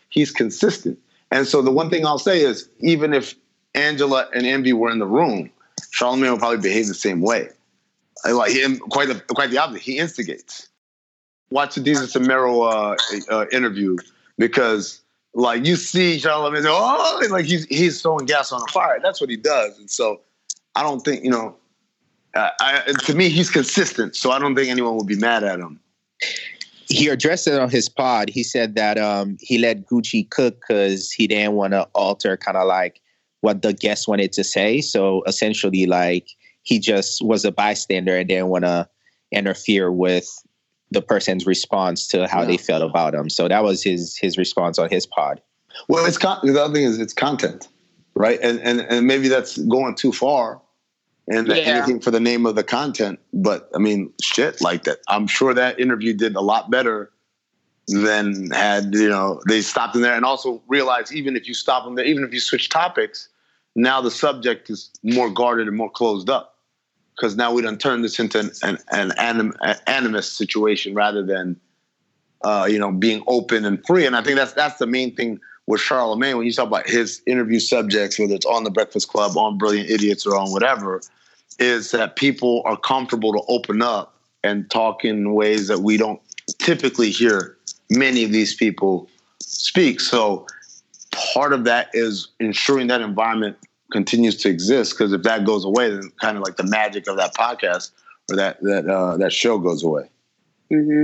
he's consistent. And so the one thing I'll say is, even if Angela and Envy were in the room, Charlamagne would probably behave the same way. Like him, quite the opposite. He instigates. Watch the Desus and Mero interview, because like you see Charlamagne, like he's throwing gas on a fire. That's what he does. And so I don't think, to me, he's consistent. So I don't think anyone would be mad at him. He addressed it on his pod. He said that he let Gucci cook because he didn't want to alter kind of like what the guest wanted to say. So essentially, like, he just was a bystander and didn't want to interfere with the person's response to how they felt about him. So that was his response on his pod. Well, the other thing is it's content, right? And maybe that's going too far and anything for the name of the content. But I mean, shit like that. I'm sure that interview did a lot better than had, they stopped in there, and also realized even if you stop them there, even if you switch topics, now the subject is more guarded and more closed up, because now we done turned this into an animus situation rather than, being open and free. And I think that's the main thing with Charlamagne when you talk about his interview subjects, whether it's on The Breakfast Club, on Brilliant Idiots, or on whatever, is that people are comfortable to open up and talk in ways that we don't typically hear many of these people speak. So part of that is ensuring that environment continues to exist, because if that goes away, then kind of like the magic of that podcast or that show goes away. Mm-hmm.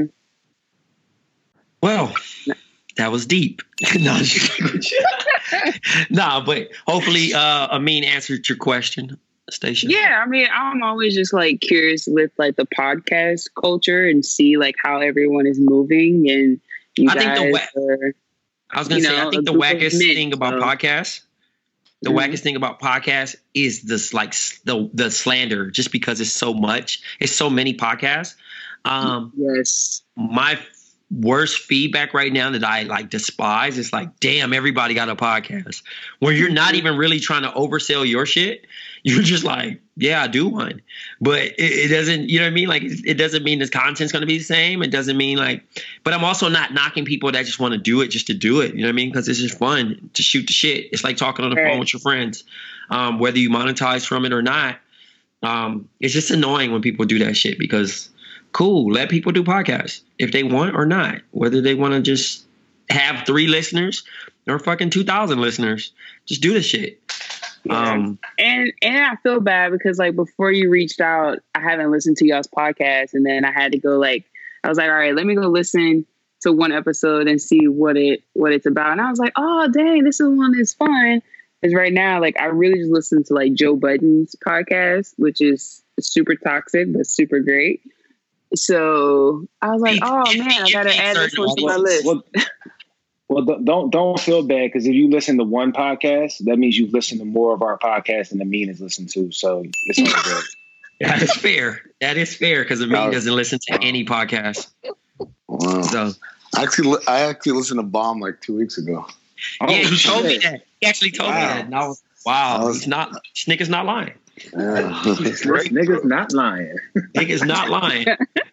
Well, that was deep. Nah, but hopefully Amin answered your question, Stacia. Yeah, I mean, I'm always just like curious with like the podcast culture and see like how everyone is moving. And I think the wackest thing about podcasts. The wackest thing about podcasts is this, like, the slander, just because it's so much. It's so many podcasts. Yes. My worst feedback right now that I like despise is like, damn, everybody got a podcast, where you're not even really trying to oversell your shit. You're just like, yeah, I do one, but it doesn't, you know what I mean? Like, it doesn't mean the content's going to be the same. It doesn't mean like, but I'm also not knocking people that just want to do it just to do it. You know what I mean? Because it's just fun to shoot the shit. It's like talking on the phone with your friends, whether you monetize from it or not. It's just annoying when people do that shit, because cool, let people do podcasts if they want or not, whether they want to just have 3 listeners or fucking 2,000 listeners, just do the shit. Yeah. And I feel bad because like before you reached out, I haven't listened to y'all's podcast, and then I had to go I was like, all right, let me go listen to one episode and see what it's about. And I was like, oh dang, this is one that's fun. Because right now, like, I really just listen to like Joe Budden's podcast, which is super toxic but super great. So I was like, oh man, I gotta add this one to my list. Well, don't feel bad, because if you listen to one podcast, that means you've listened to more of our podcast than Amin has listened to. So it's all good. That is fair. That is fair, because Amin doesn't listen to any podcast. Wow. So I actually listened to Bomb like 2 weeks ago. Yeah, he told me that. He actually told me that. And I was, wow, this nigga's not lying. This nigga's not lying. Nigga's not lying.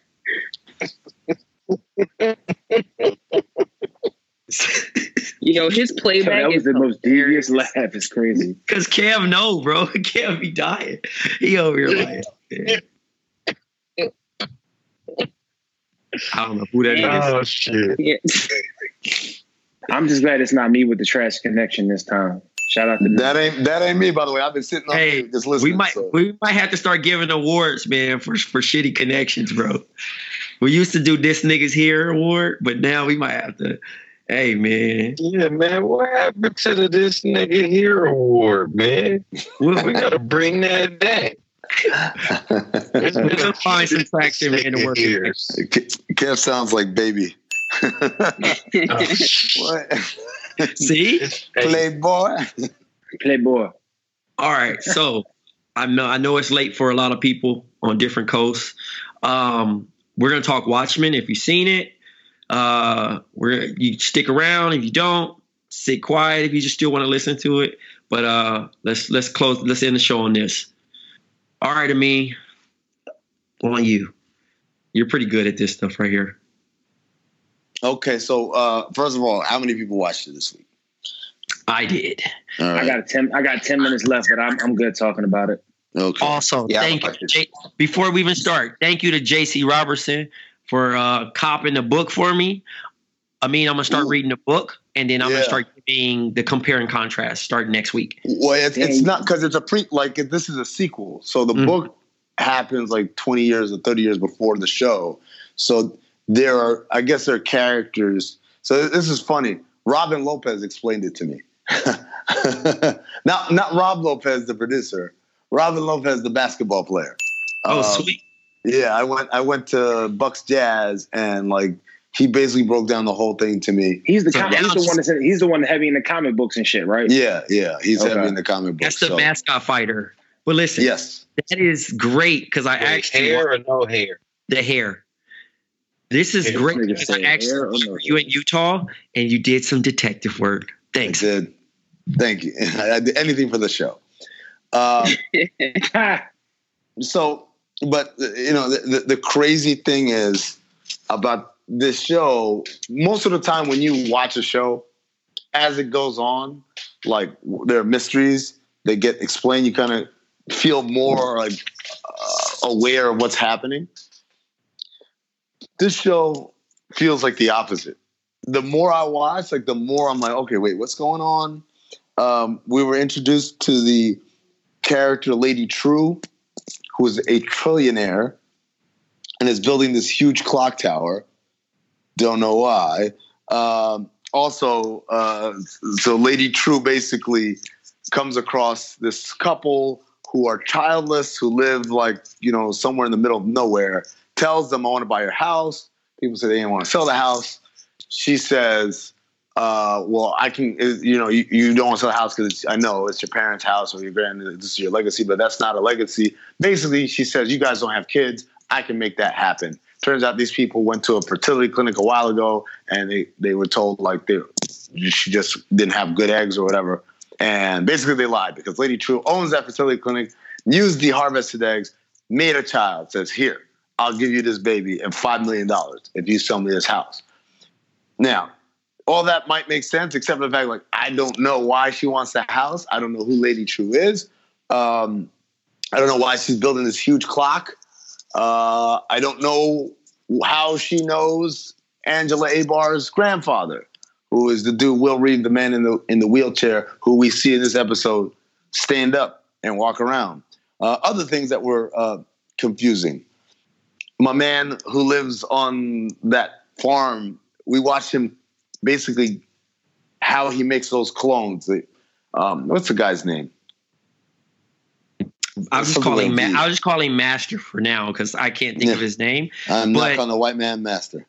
His playback is the most devious laugh. It's crazy. Because Cam bro. Cam be dying. He over here lying. I don't know who that is. Oh, shit. Yeah. I'm just glad it's not me with the trash connection this time. Shout out to that ain't me, by the way. I've been sitting on here just listening. We might have to start giving awards, man, for shitty connections, bro. We used to do This Nigga's Here award, but now we might have to. Hey, man. Yeah, man. What happened to the This Nigga Here award, man? We got to bring that back. Let's find some traction in the work here. Kev sounds like Baby. What? See? Playboy. All right. So I know it's late for a lot of people on different coasts. We're going to talk Watchmen if you've seen it. You stick around. If you don't, sit quiet if you just still want to listen to it. But let's end the show on this. All right, Amin, on you. You're pretty good at this stuff right here. Okay, so first of all, how many people watched it this week? I did. Right. I got 10 minutes left, but I'm good talking about it. Okay. Also, thank you. Before we even start, thank you to JC Robertson for copping the book for me. I mean, I'm gonna start reading the book, and then I'm gonna start giving the compare and contrast starting next week. Well, it's not because it's a this is a sequel. So the book happens like 20 years or 30 years before the show. So there are characters. So this is funny. Robin Lopez explained it to me. not Rob Lopez, the producer. Robin Lopez, the basketball player. Oh, sweet. Yeah, I went to Bucks Jazz, and like he basically broke down the whole thing to me. He's the one heavy in the comic books and shit, right? Yeah, he's heavy in the comic books. That's the mascot fighter. Well, listen, that is great because I actually hair or no hair. The hair. This is great because I actually you in Utah and you did some detective work. Thanks. I did. Thank you. I did anything for the show. So, but you know, the crazy thing is about this show. Most of the time, when you watch a show, as it goes on, like there are mysteries that get explained. You kind of feel more like aware of what's happening. This show feels like the opposite. The more I watch, like the more I'm like, okay, wait, what's going on? We were introduced to the character Lady True, who is a trillionaire and is building this huge clock tower. Don't know why. So Lady True basically comes across this couple who are childless, who live like, you know, somewhere in the middle of nowhere, tells them, I want to buy your house. People say they didn't want to sell the house. She says, well, I can, you know, you don't want to sell the house because I know it's your parents' house or your this is your legacy, but that's not a legacy. Basically, she says, you guys don't have kids. I can make that happen. Turns out these people went to a fertility clinic a while ago and they were told like she just didn't have good eggs or whatever. And basically they lied because Lady True owns that fertility clinic, used the harvested eggs, made a child, says, here, I'll give you this baby and $5 million if you sell me this house. Now, all that might make sense, except for the fact, like, I don't know why she wants the house. I don't know who Lady True is. I don't know why she's building this huge clock. I don't know how she knows Angela Abar's grandfather, who is the dude, Will Reed, the man in the wheelchair, who we see in this episode stand up and walk around. Other things that were confusing. My man who lives on that farm, we watched him basically how he makes those clones. What's the guy's name? I'll just call him Master for now because I can't think of his name. I'm not calling the white man Master.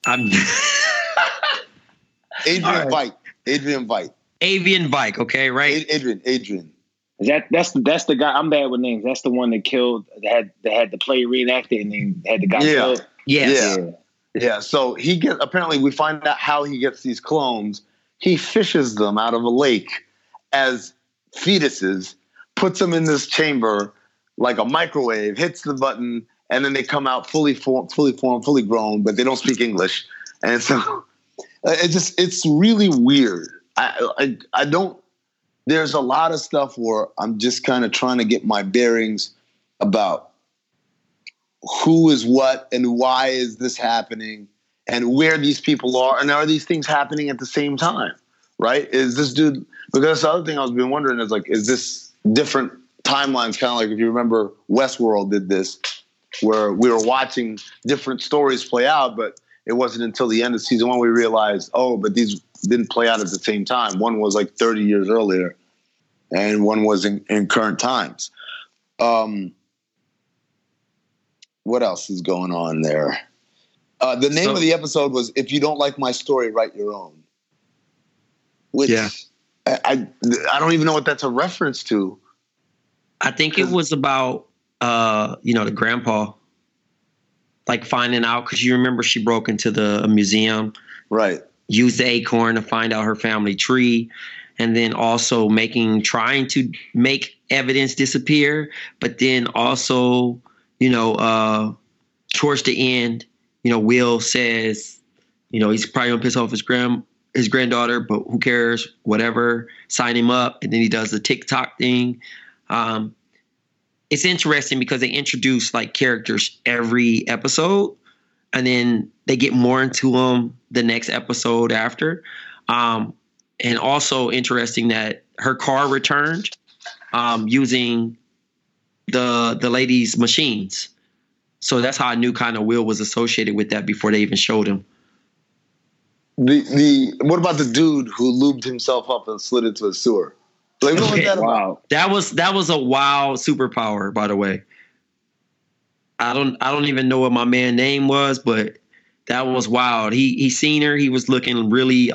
Adrian Veidt. Avian Veidt. Okay, right. Adrian. That's the guy. I'm bad with names. That's the one that killed. That had the play reenacted and then had the guy killed. Yeah. So apparently we find out how he gets these clones. He fishes them out of a lake as fetuses, puts them in this chamber like a microwave, hits the button, and then they come out fully formed, fully grown, but they don't speak English. And so it's really weird. I don't. There's a lot of stuff where I'm just kind of trying to get my bearings about who is what and why is this happening and where these people are and are these things happening at the same time, right? Is this dude, because the other thing I was been wondering is like, is this different timelines? Kind of like if you remember Westworld did this, where we were watching different stories play out, but it wasn't until the end of season 1 we realized, but these didn't play out at the same time. One was like 30 years earlier and one was in current times. What else is going on there? The name of the episode was "If You Don't Like My Story, Write Your Own," which I don't even know what that's a reference to. I think it was about the grandpa, like finding out, because you remember she broke into the museum, right? Used the acorn to find out her family tree, and then also trying to make evidence disappear, but then also, towards the end, Will says, he's probably gonna piss off his granddaughter, but who cares? Whatever. Sign him up, and then he does the TikTok thing. It's interesting because they introduce like characters every episode, and then they get more into them the next episode after. And also interesting that her car returned using the lady's machines. So that's how I knew kind of Will was associated with that before they even showed him. What about the dude who lubed himself up and slid into a sewer? Like, what was that about? That was a wild superpower, by the way. I don't even know what my man's name was, but that was wild. He seen her. He was looking really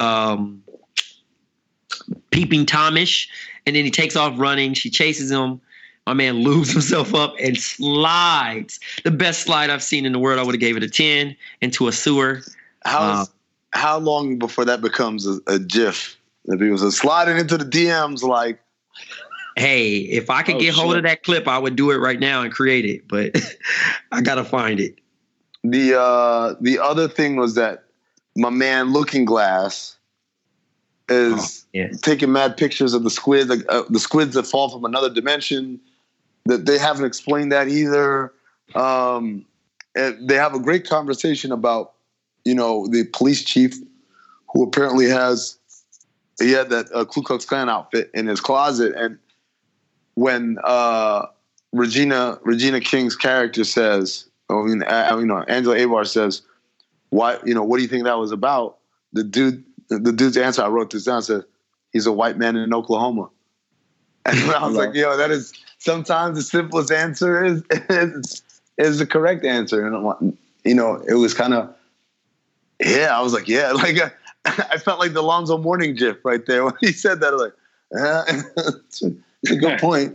peeping Tomish, and then he takes off running. She chases him. My man lubes himself up and slides. The best slide I've seen in the world. I would have gave it a 10 into a sewer. How long before that becomes a GIF? If he was sliding into the DMs, like, hey, if I could get hold of that clip, I would do it right now and create it, but I gotta find it. The other thing was that my man Looking Glass is taking mad pictures of the squid, like the squids that fall from another dimension. That they haven't explained that either. And they have a great conversation about, the police chief who apparently he had that Ku Klux Klan outfit in his closet. And when Regina King's character says, Angela Abar says, "Why? What do you think that was about?" The dude's answer, I wrote this down, said, "He's a white man in Oklahoma." And I was like, that is sometimes the simplest answer is the correct answer. And it was kind of, I was like, like I felt like the Lonzo Mourning gif right there when he said that. I was like, it's a good point.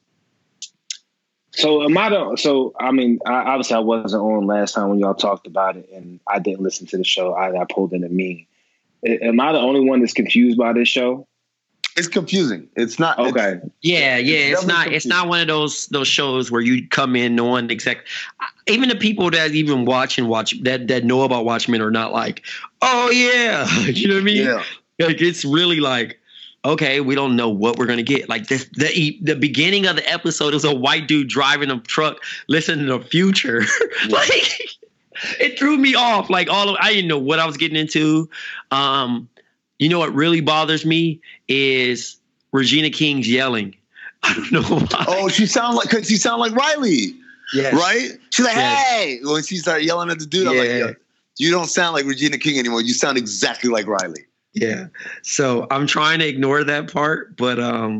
So obviously I wasn't on last time when y'all talked about it, and I didn't listen to the show. I pulled in a meme. Am I the only one that's confused by this show? It's confusing. It's not okay. It's not one of those shows where you come in knowing exactly. Even the people that even watch that know about Watchmen are not like, oh yeah, you know what I mean? Yeah. Like it's really like, okay, we don't know what we're gonna get. Like the beginning of the episode is a white dude driving a truck, listening to the Future. Like it threw me off. Like I didn't know what I was getting into. What really bothers me is Regina King's yelling. I don't know why. Oh, she sound like Riley. Yes. Right? She's like, hey, when she started yelling at the dude, I'm like, you don't sound like Regina King anymore. You sound exactly like Riley. Yeah. So I'm trying to ignore that part, but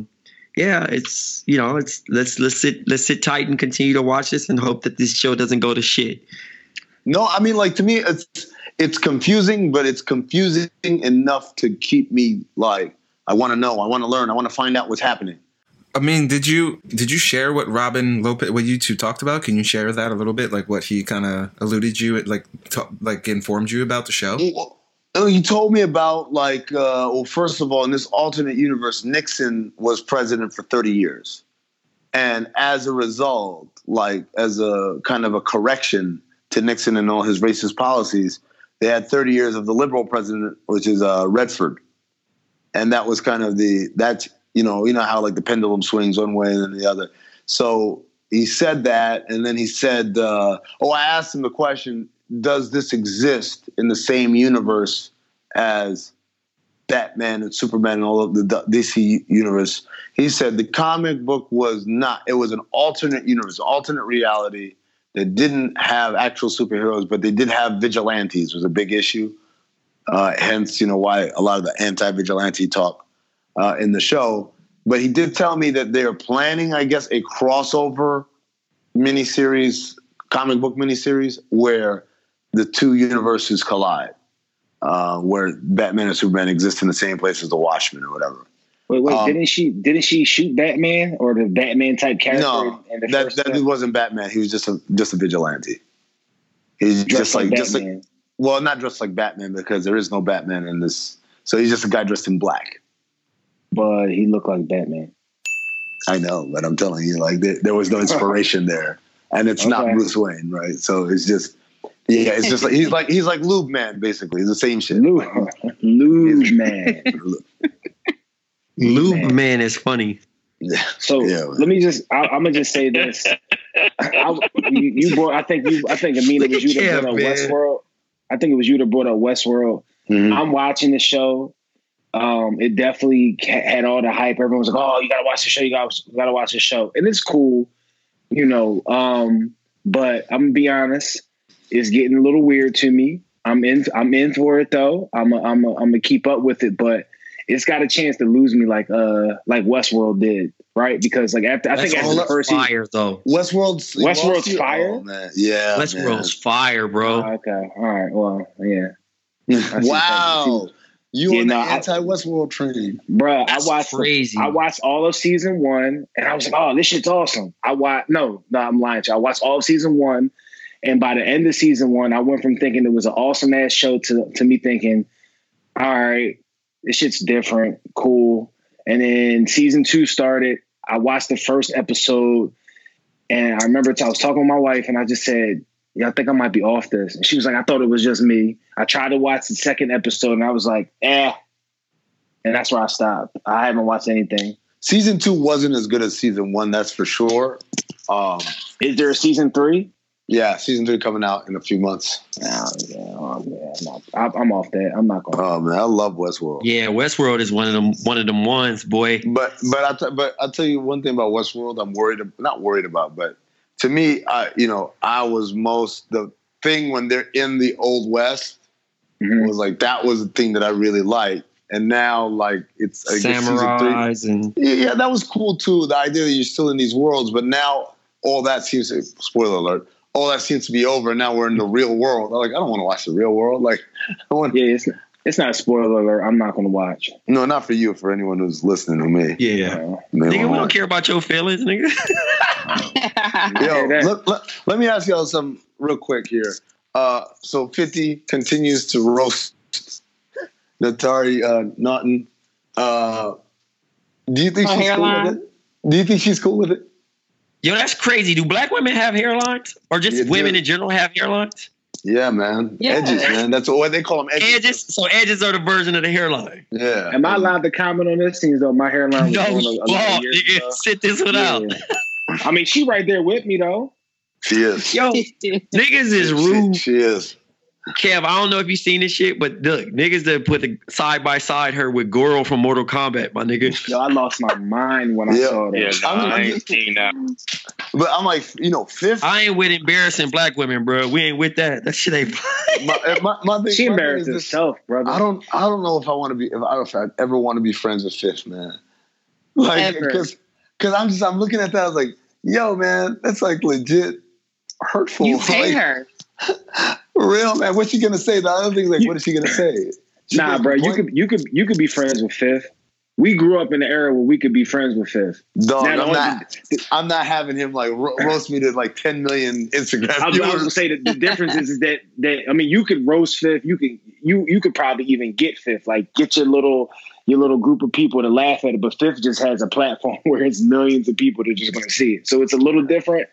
it's let's sit tight and continue to watch this and hope that this show doesn't go to shit. No, I mean, like, to me, it's confusing, but it's confusing enough to keep me like, I want to know, I want to learn, I want to find out what's happening. I mean, did you share what Robin Lopez, what you two talked about? Can you share that a little bit, like what he kind of alluded you, like informed you about the show? Well, you told me about first of all, in this alternate universe, Nixon was president for 30 years, and as a result, like as a kind of a correction to Nixon and all his racist policies, they had 30 years of the liberal president, which is Redford, and that was kind of you know how like the pendulum swings one way and then the other. So he said that, and then he said, I asked him the question, does this exist in the same universe as Batman and Superman and all of the DC universe? He said the comic book was not. It was an alternate universe, alternate reality that didn't have actual superheroes, but they did have vigilantes, was a big issue. Hence, why a lot of the anti-vigilante talk in the show. But he did tell me that they're planning, I guess, a crossover miniseries, comic book miniseries, where the two universes collide, where Batman and Superman exist in the same place as the Watchmen or whatever. Wait, didn't she shoot Batman or the Batman type character? No, that dude wasn't Batman. He was just a vigilante. He's just like well, not dressed like Batman because there is no Batman in this. So he's just a guy dressed in black. But he looked like Batman. I know, but I'm telling you, like there was no inspiration there, and it's not Bruce Wayne, right? So it's just Yeah, it's just like he's like Lube Man, basically. It's the same shit. Lube Man. Lube Man is funny. So let me just. I'm gonna just say this. You brought. I think Amina was you that brought up Westworld. I think it was you that brought up Westworld. Mm-hmm. I'm watching the show. It definitely had all the hype. Everyone was like, "Oh, you gotta watch the show. You gotta watch the show," and it's cool, you know. But I'm gonna be honest, it's getting a little weird to me. I'm in for it though. I'm gonna keep up with it, but it's got a chance to lose me like Westworld did, right? Because like after the first fire though. Westworld's fire. Oh, man. Yeah, Westworld's fire, bro. Oh, okay, all right. Well, yeah. Wow. You on the anti-Westworld train. Bruh, I watched all of season 1 and I was like, oh, this shit's awesome. I'm lying to you. I watched all of season 1, and by the end of season 1, I went from thinking it was an awesome ass show to me thinking, all right, this shit's different, cool. And then season 2 started. I watched the first episode and I remember I was talking with my wife and I just said, yeah, I think I might be off this. And she was like, I thought it was just me. I tried to watch the second episode and I was like, And that's where I stopped. I haven't watched anything. Season 2 wasn't as good as season 1, that's for sure. Is there a season 3? Yeah, season 3 coming out in a few months. I'm off that. I'm not going. Oh man, I love Westworld. Yeah, Westworld is one of them ones, boy. But I'll tell you one thing about Westworld. I'm not worried about, but to me, I was the thing when they're in the Old West was like that was the thing that I really liked. And now, like, it's samurais and yeah, that was cool too. The idea that you're still in these worlds, but now all that seems to spoiler alert. All that seems to be over. And now we're in the real world. I'm like, I don't want to watch the real world. Like, it's not a spoiler alert. I'm not going to watch. No, not for you. For anyone who's listening to me. Yeah, nigga, we don't care about your feelings, nigga. Yo, let me ask y'all something real quick here. So 50 continues to roast Naturi Naughton. Do you think she's cool with it? Do you think she's cool with it? Yo, that's crazy. Do black women have hairlines? Or just women in general have hairlines? Yeah, man. Yeah. Edges, man. That's what they call them. Edges. So edges are the version of the hairline. Yeah. Am I allowed to comment on this? Seems though my hairline was nigga, sit this one out. I mean, she right there with me though. She is. Yo, niggas is rude. She is. Kev, I don't know if you've seen this shit, but look, niggas that put the side by side her with Goro from Mortal Kombat, my nigga. Yo, I lost my mind when I saw that. Yeah, I ain't seen that. But I'm like, Fifth. I ain't with embarrassing black women, bro. We ain't with that. That shit ain't. my thing, she embarrassed herself, brother. I don't know if I want to be if I ever want to be friends with Fifth, man. Like, because I'm looking at that. I was like, yo, man, that's like legit hurtful. You pay her. Real man, what's she gonna say? The other thing's like, what is she gonna say? Nah, bro, you could be friends with Fifth. We grew up in the era where we could be friends with Fifth. Dog, I'm not having him like roast me to like 10 million Instagram. I was gonna say the difference is that I mean you could roast Fifth. You could probably even get Fifth. Like get your little group of people to laugh at it. But Fifth just has a platform where it's millions of people that are just gonna see it. So it's a little different.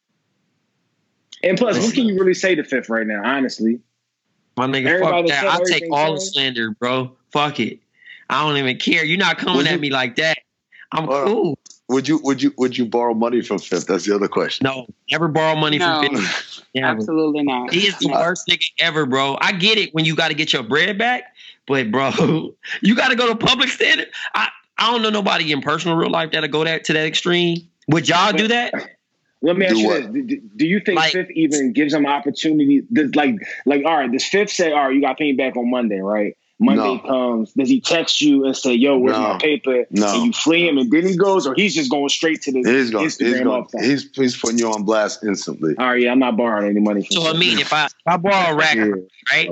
And plus, what can you really say to Fifth right now, honestly? My nigga, fuck that. I'll take all the slander, bro. Fuck it. I don't even care. You're not coming at me like that. I'm cool. Would you borrow money from Fifth? That's the other question. No, never borrow money from Fifth. Absolutely not. He is the worst nigga ever, bro. I get it when you got to get your bread back, but bro, you got to go to public standard. I don't know nobody in personal real life that'll go to that extreme. Would y'all do that? Let me ask you this. Do you think Fifth even gives them opportunity? Like, all right, does Fifth say, all right, you got to pay me back on Monday, right? Monday comes. Does he text you and say, yo, where's my paper? No. And you flee him and then he goes, or he's just going straight to the Instagram? He's putting you on blast instantly. All right, yeah, I'm not borrowing any money from So, I mean, if I borrow a rack, right?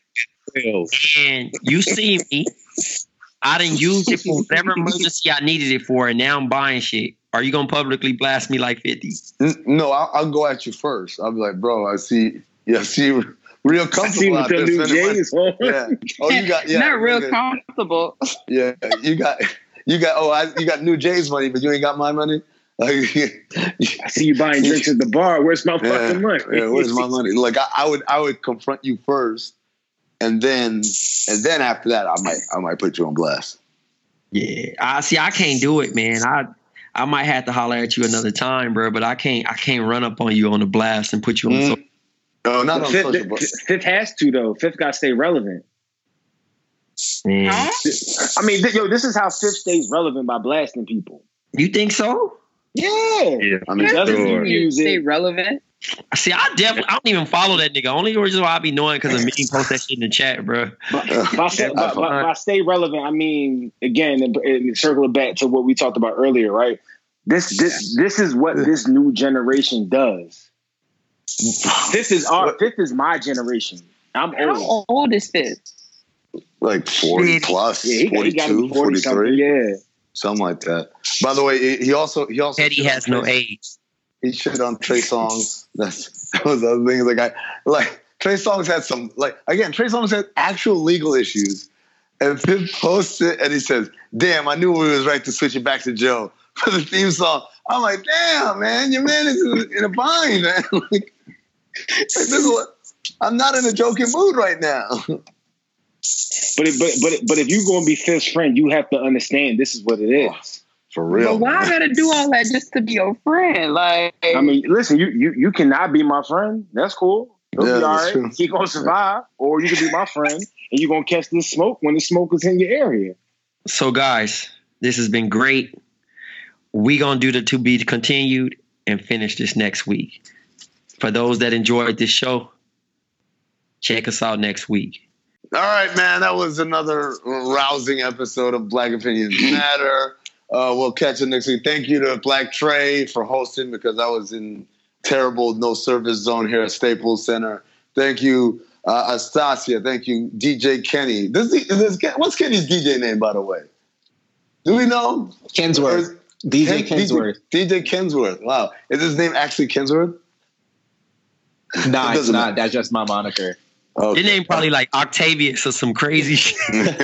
And you see me, I didn't use it for whatever emergency I needed it for, and now I'm buying shit. Are you going to publicly blast me like 50? No, I'll go at you first. I'll be like, bro, I see real comfortable out there. Yeah. Oh, you got not real comfortable. Yeah, you got new J's money, but you ain't got my money. Like, I see you buying drinks at the bar. Where's my fucking money? Yeah, where's my money? Like I would confront you first, and then after that, I might put you on blast. Yeah, I can't do it, man. I might have to holler at you another time, bro. But I can't run up on you on the blast and put you on. No, not on social. Fifth has to though. Fifth got to stay relevant. Man. I mean, this is how Fifth stays relevant by blasting people. You think so? Yeah. I mean, you stay relevant. See, I don't even follow that nigga. Only reason why I be knowing because of me post that shit in the chat, bro. By stay relevant, I mean, again, and circle it back to what we talked about earlier, right? This is what this new generation does. Fifth is my generation. I'm old. How old is Fifth? Like 40 plus, yeah, 42, 43. Yeah. Something like that. By the way, he also Eddie has no age. He shit on Trey Songz. That was the other thing. Like Trey Songz had some, like, again, Trey Songz had actual legal issues. And Fifth posts it and he says, "Damn, I knew we was right to switch it back to Joe for the theme song." I'm like, damn, man, your man is in a bind, man. Like, this is what, I'm not in a joking mood right now. But if you're gonna be Fifth's friend, you have to understand this is what it is. For real. But why I gotta do all that just to be your friend? Like, I mean, listen, you cannot be my friend. That's cool. He'll be all right. True. He gonna survive, or you can be my friend and you're gonna catch this smoke when the smoke is in your area. So, guys, this has been great. We gonna do the to be continued and finish this next week. For those that enjoyed this show, check us out next week. All right, man. That was another rousing episode of Black Opinions Matter. We'll catch you next week. Thank you to Black Trey for hosting because I was in terrible no service zone here at Staples Center. Thank you, Astasia. Thank you, DJ Kenny. What's Kenny's DJ name, by the way? Do we know? Kensworth. DJ Kensworth. DJ Kensworth. Wow. Is his name actually Kensworth? No, it's not. That's just my moniker. Okay. Your name probably like Octavius or some crazy shit.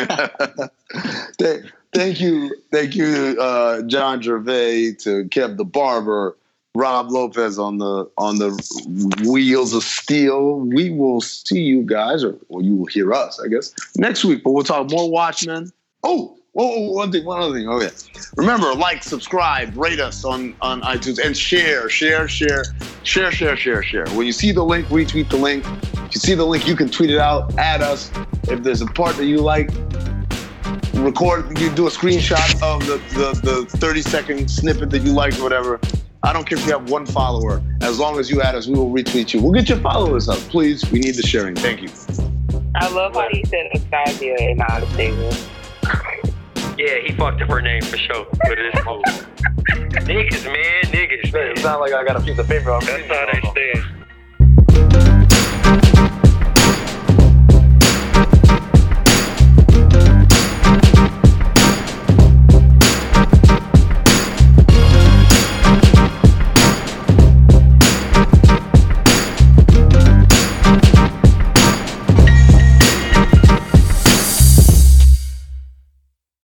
Thank you, John Gervais, to Kev the Barber, Rob Lopez on the wheels of steel. We will see you guys, or you will hear us, I guess, next week. But we'll talk more Watchmen. One other thing. Oh yeah, remember, like, subscribe, rate us on iTunes, and share. When you see the link, retweet the link. If you see the link, you can tweet it out, add us. If there's a part that you like, record. You do a screenshot of the 30-second snippet that you liked, or whatever. I don't care if you have one follower. As long as you add us, we will retweet you. We'll get your followers up, please. We need the sharing. Thank you. I love how you said Astasia and not a single. Yeah, he fucked up her name for sure. But it's cool. Niggas, man. It's not like I got a piece of paper on me. That's how they stand.